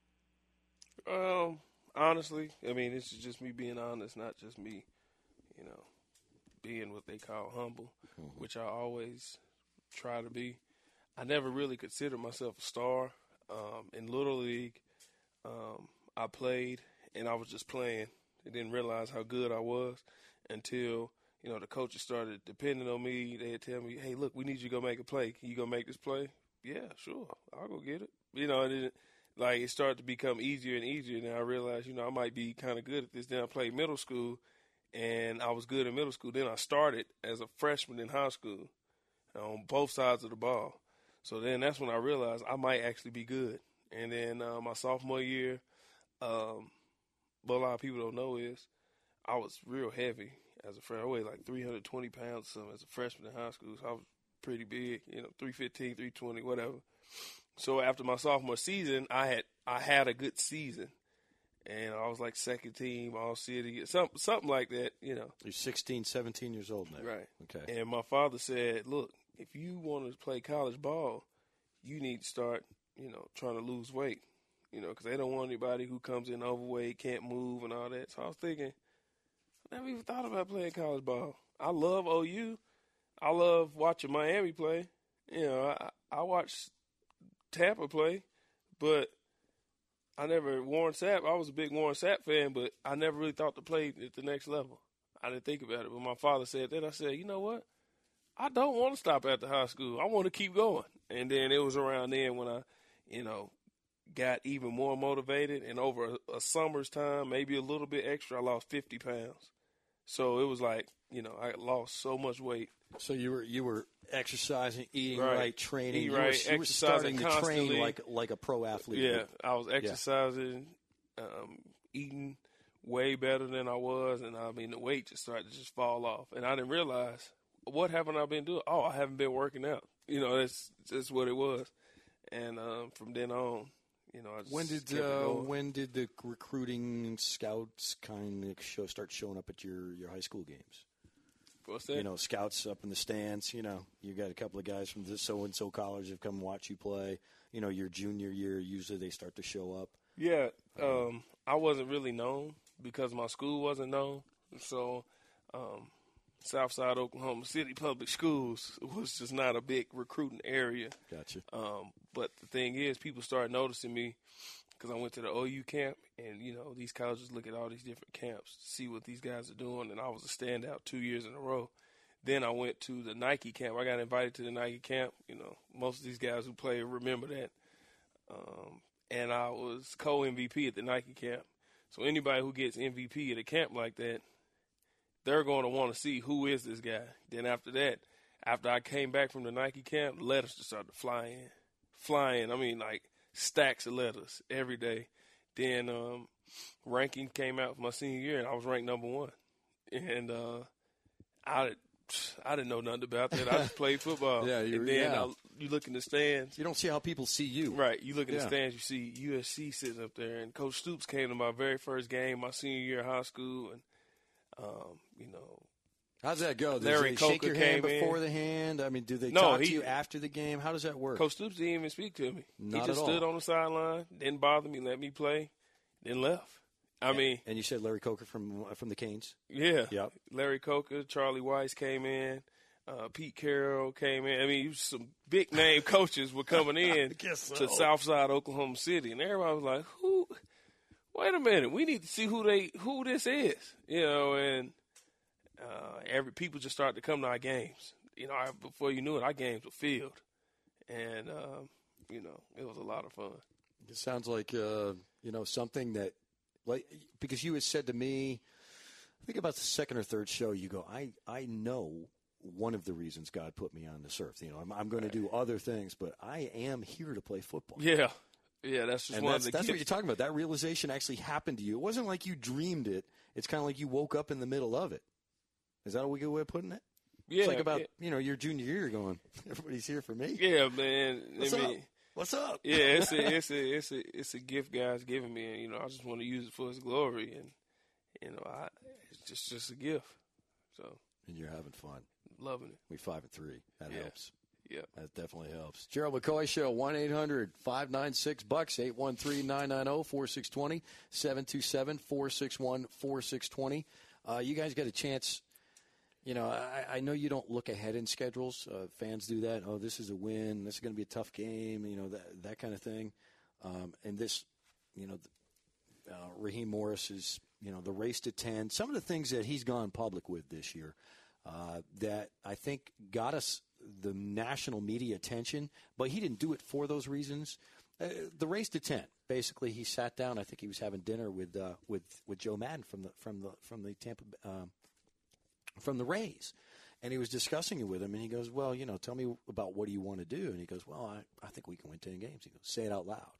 Um, honestly, I mean, this is just me being honest, not just me, you know, being what they call humble, mm-hmm. which I always try to be. I never really considered myself a star. Um, in Little League, um, I played, and I was just playing. I didn't realize how good I was until, you know, the coaches started depending on me. They'd tell me, "Hey, look, we need you to go make a play. Can you go make this play?" Yeah, sure, I'll go get it. You know, and then, like, it started to become easier and easier. And I realized, you know, I might be kind of good at this. Then I played middle school, and I was good in middle school. Then I started as a freshman in high school on both sides of the ball. So then that's when I realized I might actually be good. And then uh, my sophomore year, um, what a lot of people don't know is I was real heavy as a freshman. I weighed like three hundred twenty pounds or something as a freshman in high school. So I was pretty big, you know, three fifteen, three twenty, whatever. So after my sophomore season, I had I had a good season, and I was like second team, all city, something something like that, you know. You're sixteen, seventeen years old now. Right. Okay. And my father said, "Look, if you want to play college ball, you need to start, you know, trying to lose weight, you know, because they don't want anybody who comes in overweight, can't move, and all that." So I was thinking, I never even thought about playing college ball. I love O U. I love watching Miami play. You know, I, I watch Tampa play, but I never Warren Sapp. I was a big Warren Sapp fan, but I never really thought to play at the next level. I didn't think about it. But my father said that. I said, you know what? I don't want to stop after high school. I want to keep going. And then it was around then when I, you know, got even more motivated. And over a, a summer's time, maybe a little bit extra, I lost fifty pounds. So it was like, you know, I lost so much weight. So you were you were exercising, eating right, right, training. Eating you right, were, you were starting to train like like a pro athlete. Yeah, I was exercising, yeah. um, eating way better than I was, and I mean the weight just started to just fall off. And I didn't realize, what haven't I been doing? Oh, I haven't been working out. You know, that's that's what it was. And um, from then on, you know, I just when did kept it uh, going. when did the recruiting scouts kind of show start showing up at your, your high school games? What's that? You know, scouts up in the stands. You know, you got a couple of guys from this so and so college have come and watch you play. You know, your junior year, usually they start to show up. Yeah, um, I wasn't really known because my school wasn't known. So, um, Southside Oklahoma City Public Schools was just not a big recruiting area. Gotcha. Um, but the thing is, people started noticing me because I went to the O U camp, and, you know, these colleges look at all these different camps to see what these guys are doing, and I was a standout two years in a row. Then I went to the Nike camp. I got invited to the Nike camp. You know, most of these guys who play remember that. Um, and I was co-M V P at the Nike camp. So anybody who gets M V P at a camp like that, they're going to want to see who is this guy. Then after that, after I came back from the Nike camp, letters just started to fly in. Fly in. I mean, like, stacks of letters every day. Then um, ranking came out for my senior year, and I was ranked number one. And uh, I I didn't know nothing about that. I just played football. yeah, and then yeah. I, you look in the stands. You don't see how people see you. Right. You look in yeah. the stands, you see U S C sitting up there. And Coach Stoops came to my very first game, my senior year of high school. And, um, you know. How's that go? Does Larry they Coker shake your hand came before in. the hand? I mean, do they No, talk he- to you after the game? How does that work? Coach Stoops didn't even speak to me. Not he just at stood all. on the sideline, didn't bother me, let me play, then left. I mean, and you said Larry Coker from from the Canes? yeah. Yep. Larry Coker, Charlie Weiss came in, uh, Pete Carroll came in. I mean, some big name coaches were coming in guess so. to Southside Oklahoma City, and everybody was like, "Who? Wait a minute, we need to see who they who this is," you know. And uh, every people just started to come to our games. You know, I, before you knew it, our games were filled, and um, you know, it was a lot of fun. It sounds like uh, you know something that, like, because you had said to me, I think about the second or third show, you go, I I know one of the reasons God put me on this earth. You know, I'm, I'm going to do other things, but I am here to play football. Yeah, yeah, that's just And one that's, of the that's what gifts. you're talking about. That realization actually happened to you. It wasn't like you dreamed it. It's kind of like you woke up in the middle of it. Is that a good way of putting it? Yeah, It's like about, yeah. you know, your junior year, you're going, everybody's here for me. Yeah, man. What's I up? mean, What's up? yeah, it's a, it's a, it's a, it's a gift God's given me, and you know, I just want to use it for His glory, and you know, I, it's just, just a gift. So, And you're having fun. loving it. We five and three. That Yeah. helps. Yeah. That definitely helps. Gerald McCoy Show, one eight hundred five nine six bucks, eight one three nine nine zero four six two zero, seven two seven four six one four six two zero. Uh, you guys got a chance. You know, I, I know you don't look ahead in schedules. Uh, fans do that. Oh, this is a win. This is going to be a tough game. You know, that that kind of thing. Um, and this, you know, uh, Raheem Morris is, you know, the race to ten. Some of the things that he's gone public with this year uh, that I think got us the national media attention, but he didn't do it for those reasons. Uh, the race to ten. Basically, he sat down. I think he was having dinner with uh, with with Joe Madden from the from the from the Tampa. Um, from the Rays, and he was discussing it with him, and he goes, well, you know, tell me about what do you want to do, and he goes, well, I, I think we can win ten games. He goes, say it out loud.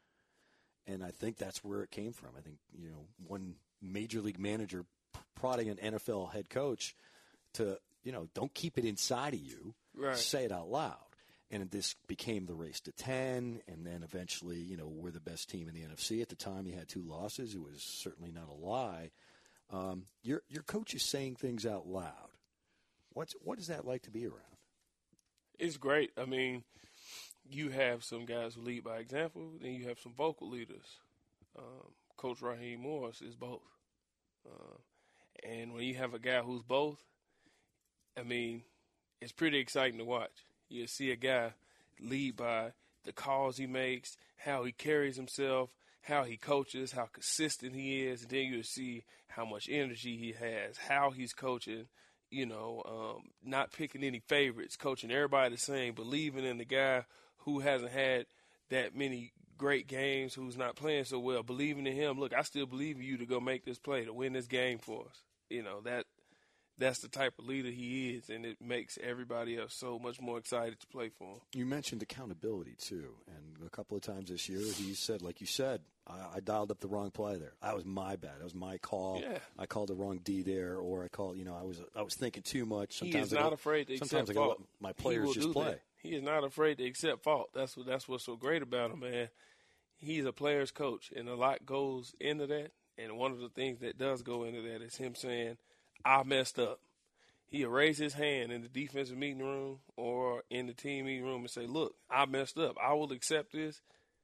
And I think that's where it came from. I think, you know, one major league manager prodding an N F L head coach to, you know, don't keep it inside of you, Right. say it out loud. And this became the race to ten, and then eventually, you know, we're the best team in the N F C. At the time, he had two losses. It was certainly not a lie. Um, your your coach is saying things out loud. What's what is that like to be around? It's great. I mean, you have some guys who lead by example, then you have some vocal leaders. Um, Coach Raheem Morris is both. Uh, and when you have a guy who's both, I mean, it's pretty exciting to watch. You see a guy lead by the calls he makes, how he carries himself, how he coaches, how consistent he is, and then you see how much energy he has, how he's coaching, you know, um, not picking any favorites, coaching everybody the same, believing in the guy who hasn't had that many great games, who's not playing so well, believing in him. Look, I still believe in you to go make this play, to win this game for us. You know, that that's the type of leader he is, and it makes everybody else so much more excited to play for him. You mentioned accountability, too, and a couple of times this year he said, like you said, I, I dialed up the wrong play there. That was my bad. That was my call. Yeah. I called the wrong D there, or I called, you know, I was I was thinking too much. Sometimes he is I not go, afraid to accept sometimes fault. I go, my players just play. That. He is not afraid to accept fault. That's what that's what's so great about him, man. He's a player's coach, and a lot goes into that. And one of the things that does go into that is him saying, I messed up. He'll raise his hand in the defensive meeting room or in the team meeting room and say, look, I messed up. I will accept this.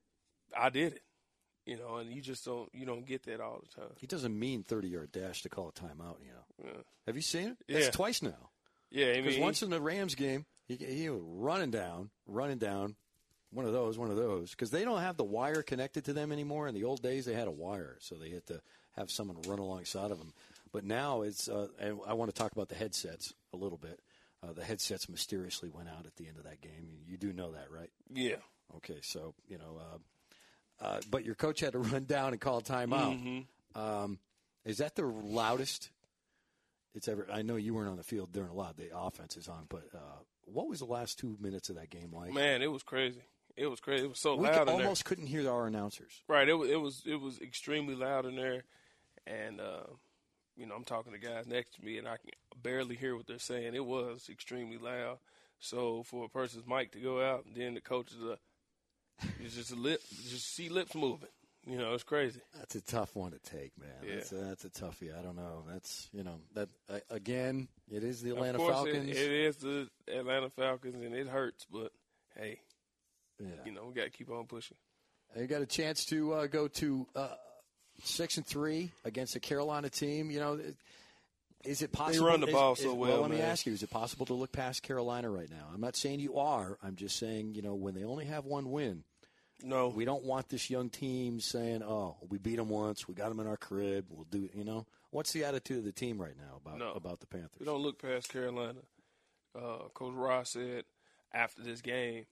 I did it. You know, and you just don't you don't get that all the time. He doesn't mean thirty-yard dash to call a timeout, you know. Yeah. Have you seen it? Yeah. It's twice now. Yeah, I Because mean, once in the Rams game, he, he was running down, running down, one of those, one of those. Because they don't have the wire connected to them anymore. In the old days, they had a wire, so they had to have someone run alongside of them. But now it's, uh, and I want to talk about the headsets a little bit. Uh, the headsets mysteriously went out at the end of that game. You, you do know that, right? Yeah. Okay, so, you know, uh, uh, but your coach had to run down and call a timeout. Mm-hmm. Um, is that the loudest it's ever? I know you weren't on the field during a lot of the offense is on, but uh, what was the last two minutes of that game like? Man, it was crazy. It was crazy. It was so we loud in there. almost couldn't hear our announcers. Right. It was. It was. It was extremely loud in there, and uh, you know, I'm talking to guys next to me, and I can barely hear what they're saying. It was extremely loud. So for a person's mic to go out, and then the coach's uh, it's just a lip, just see lips moving. You know, it's crazy. That's a tough one to take, man. Yeah. That's a, that's a toughie. I don't know. That's you know that uh, again. It is the Atlanta of course Falcons. It, it is the Atlanta Falcons, and it hurts, but hey, yeah. you know, we got to keep on pushing. You got a chance to uh, go to uh, six and three against a Carolina team. You know, is it possible? They run the ball is, so is, well. Let man. me ask you: is it possible to look past Carolina right now? I'm not saying you are. I'm just saying, you know, when they only have one win. No, we don't want this young team saying, "Oh, we beat them once. We got them in our crib. We'll do." You know, what's the attitude of the team right now about no. about the Panthers? We don't look past Carolina. Uh, Coach Ross said after this game,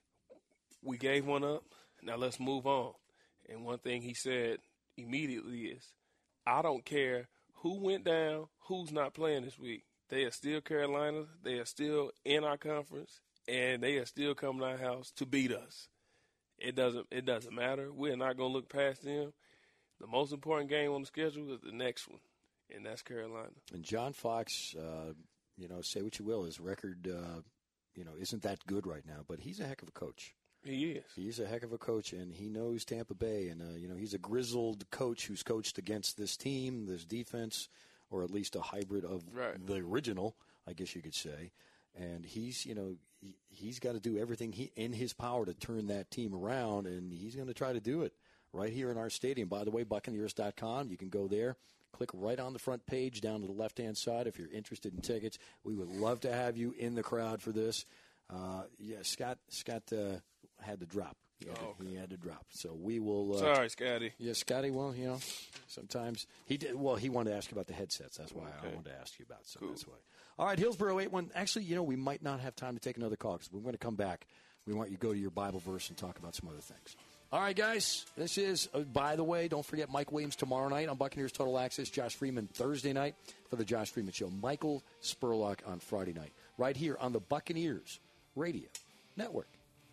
we gave one up. Now let's move on. And one thing he said immediately is, I don't care who went down, who's not playing this week. They are still Carolina. They are still in our conference, and they are still coming to our house to beat us. It doesn't. It doesn't matter. We're not going to look past them. The most important game on the schedule is the next one, and that's Carolina. And John Fox, uh, you know, say what you will, his record, uh, you know, isn't that good right now, but he's a heck of a coach. He is. He's a heck of a coach, and he knows Tampa Bay. And, uh, you know, he's a grizzled coach who's coached against this team, this defense, or at least a hybrid of right. the original, I guess you could say. And he's, you know, he, he's got to do everything he, in his power to turn that team around, and he's going to try to do it right here in our stadium. By the way, Buccaneers dot com, you can go there. Click right on the front page down to the left-hand side if you're interested in tickets. We would love to have you in the crowd for this. Uh, yeah, Scott Scott uh, had to drop. He had, oh, to, okay. he had to drop. So we will. Uh, Sorry, Scotty. Yeah, Scotty. Well, you know, sometimes he did. Well, he wanted to ask you about the headsets. That's why okay. I wanted to ask you about. So cool. that's why. All right, Hillsborough eight one. Actually, you know, we might not have time to take another call because we're going to come back. We want you to go to your Bible verse and talk about some other things. All right, guys. This is, uh, by the way, don't forget Mike Williams tomorrow night on Buccaneers Total Access. Josh Freeman Thursday night for the Josh Freeman Show. Michael Spurlock on Friday night, right here on the Buccaneers Radio Network.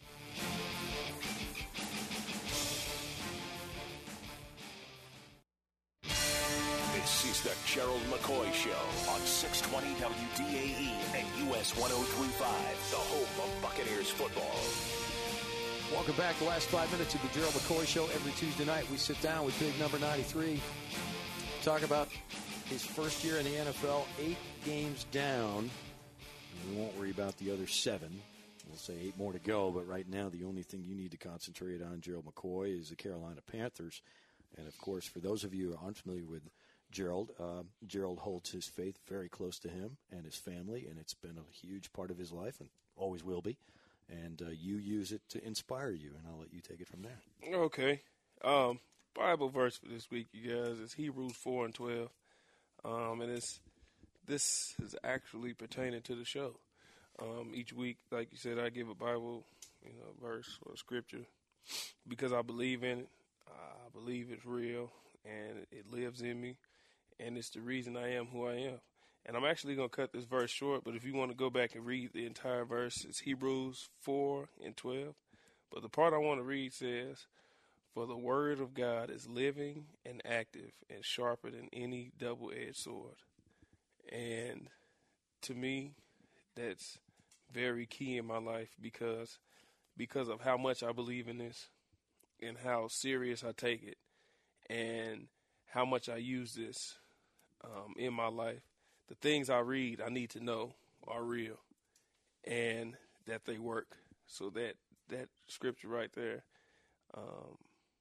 This is the Gerald McCoy Show on six twenty W D A E and U S one oh three point five, the home of Buccaneers football. Welcome back. The last five minutes of the Gerald McCoy Show. Every Tuesday night, we sit down with big number ninety-three, talk about his first year in the N F L, eight games down. We won't worry about the other seven. We'll say eight more to go, but right now the only thing you need to concentrate on, Gerald McCoy, is the Carolina Panthers. And, of course, for those of you who aren't familiar with Gerald. Uh, Gerald holds his faith very close to him and his family, and it's been a huge part of his life and always will be. And uh, you use it to inspire you, and I'll let you take it from there. Okay. Um, Bible verse for this week, you guys, is Hebrews four and twelve. Um, and it's this is actually pertaining to the show. Um, each week, like you said, I give a Bible, you know, verse or scripture because I believe in it. I believe it's real, and it lives in me, and it's the reason I am who I am. And I'm actually going to cut this verse short, but if you want to go back and read the entire verse, it's Hebrews four and twelve. But the part I want to read says, "For the word of God is living and active and sharper than any double-edged sword." And to me, that's very key in my life because because of how much I believe in this and how serious I take it and how much I use this um, in my life. The things I read, I need to know are real and that they work. So that, that scripture right there, um,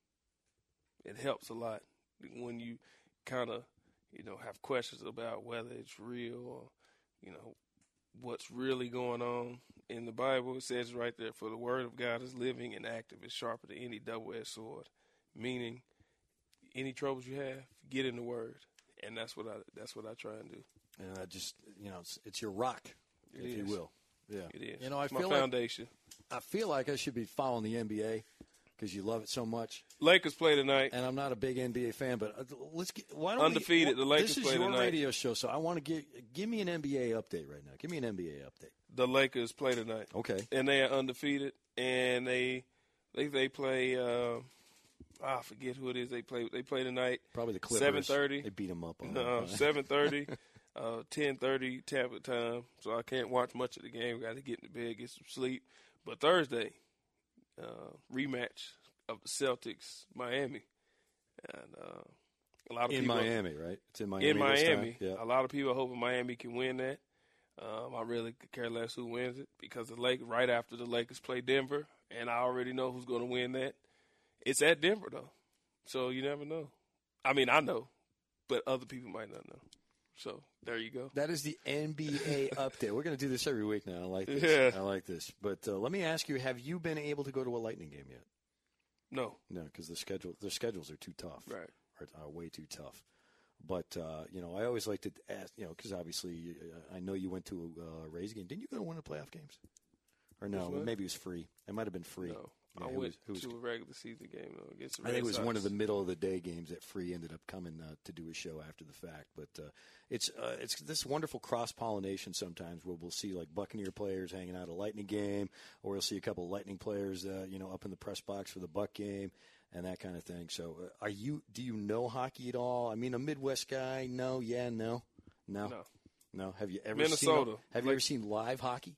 it helps a lot when you kind of, you know, have questions about whether it's real or, you know, what's really going on. In the Bible, it says right there, "For the word of God is living and active, is sharper than any double-edged sword," meaning any troubles you have, get in the word. And that's what I that's what I try and do. And I just, you know, it's, it's your rock, It if is. you will. Yeah. It is. You know, I It's feel my like foundation. I feel like I should be following the N B A because you love it so much. Lakers play tonight. And I'm not a big N B A fan, but uh, let's get why don't Undefeated, We, the Lakers this is play your tonight. radio show, so I want to give give me an N B A update right now. Give me an N B A update. The Lakers play tonight. Okay. And they are undefeated, and they they they play. Uh, I forget who it is. They play. They play tonight. Probably the Clippers. Seven thirty. They beat them up on No, seven thirty. Uh, ten thirty Tampa time, so I can't watch much of the game. Got to get in the bed, get some sleep. But Thursday, uh, rematch of the Celtics, Miami, and uh, a lot of in people Miami, right? It's in Miami. in this time? Miami. Yeah. A lot of people are hoping Miami can win that. Um, I really could care less who wins it because the Lake right after the Lakers play Denver, and I already know who's going to win that. It's at Denver though, so you never know. I mean, I know, but other people might not know. So there you go. That is the N B A update. We're going to do this every week now. I like this. Yeah. I like this. But uh, let me ask you: have you been able to go to a Lightning game yet? No. No, because the schedule, their schedules are too tough. Right. Are, are way too tough. But uh, you know, I always like to ask. You know, because obviously, uh, I know you went to a uh, Rays game. Didn't you go to one of the playoff games? Or no? Which one? Maybe it was free. It might have been free. No. Yeah, I who went was- who was- to a regular season game though, against the I think it Red was Sox. one of the middle of the day games that Free ended up coming uh, to do a show after the fact. But uh, it's uh, it's this wonderful cross pollination sometimes where we'll see like Buccaneer players hanging out at a Lightning game, or we'll see a couple of Lightning players uh, you know up in the press box for the Buck game and that kind of thing. So uh, are you? Do you know hockey at all? I mean, a Midwest guy? No, yeah, no, no, No. no. Have you ever Minnesota. seen? Have you Like- ever seen live hockey?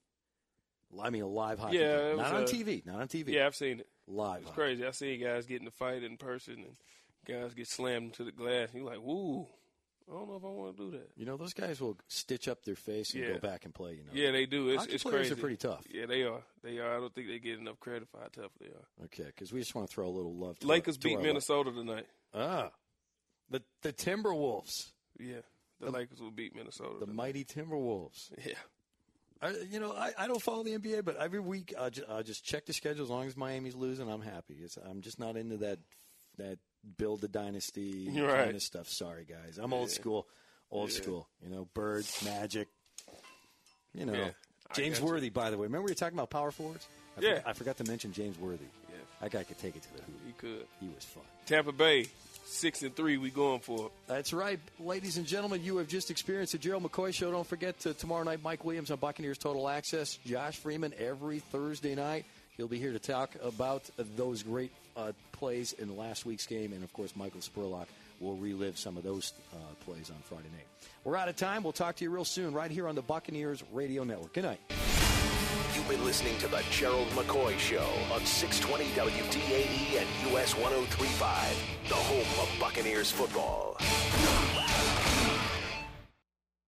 I mean, a live hockey Yeah, game. it Not was on a- T V. Not on T V. Yeah, I've seen it. Live. It's hockey. crazy. I see guys get in a fight in person and guys get slammed into the glass. You're like, woo. I don't know if I want to do that. You know, those guys will stitch up their face and Yeah. go back and play. You know. Yeah, they do. It's, Hockey it's players crazy. are pretty tough. Yeah, they are. They are. I don't think they get enough credit for how tough they are. Okay, because we just want to throw a little love. to Lakers our, to beat our Minnesota tonight. Ah, the the Timberwolves, Yeah, the, Lakers will beat Minnesota. the tonight. mighty Timberwolves. Yeah. I, you know, I, I don't follow the N B A, but every week I just, I just check the schedule. As long as Miami's losing, I'm happy. It's, I'm just not into that that build the dynasty You're kind right. of stuff. Sorry, guys. I'm old Yeah. school. Old Yeah. school. You know, Bird, Magic. You know, Yeah, I James got you. Worthy. By the way, remember we were talking about power forwards? I Yeah. forgot, I forgot to mention James Worthy. Yeah. That guy could take it to the hoop. He could. He was fun. Tampa Bay, six and three. We going for it. That's right. Ladies and gentlemen, you have just experienced the Gerald McCoy Show. Don't forget to, tomorrow night, Mike Williams on Buccaneers Total Access. Josh Freeman every Thursday night. He'll be here to talk about those great uh, plays in last week's game. And, of course, Michael Spurlock will relive some of those uh, plays on Friday night. We're out of time. We'll talk to you real soon right here on the Buccaneers Radio Network. Good night. You've been listening to the Gerald McCoy Show on six twenty W D A E and U S one oh three point five, the home of Buccaneers football.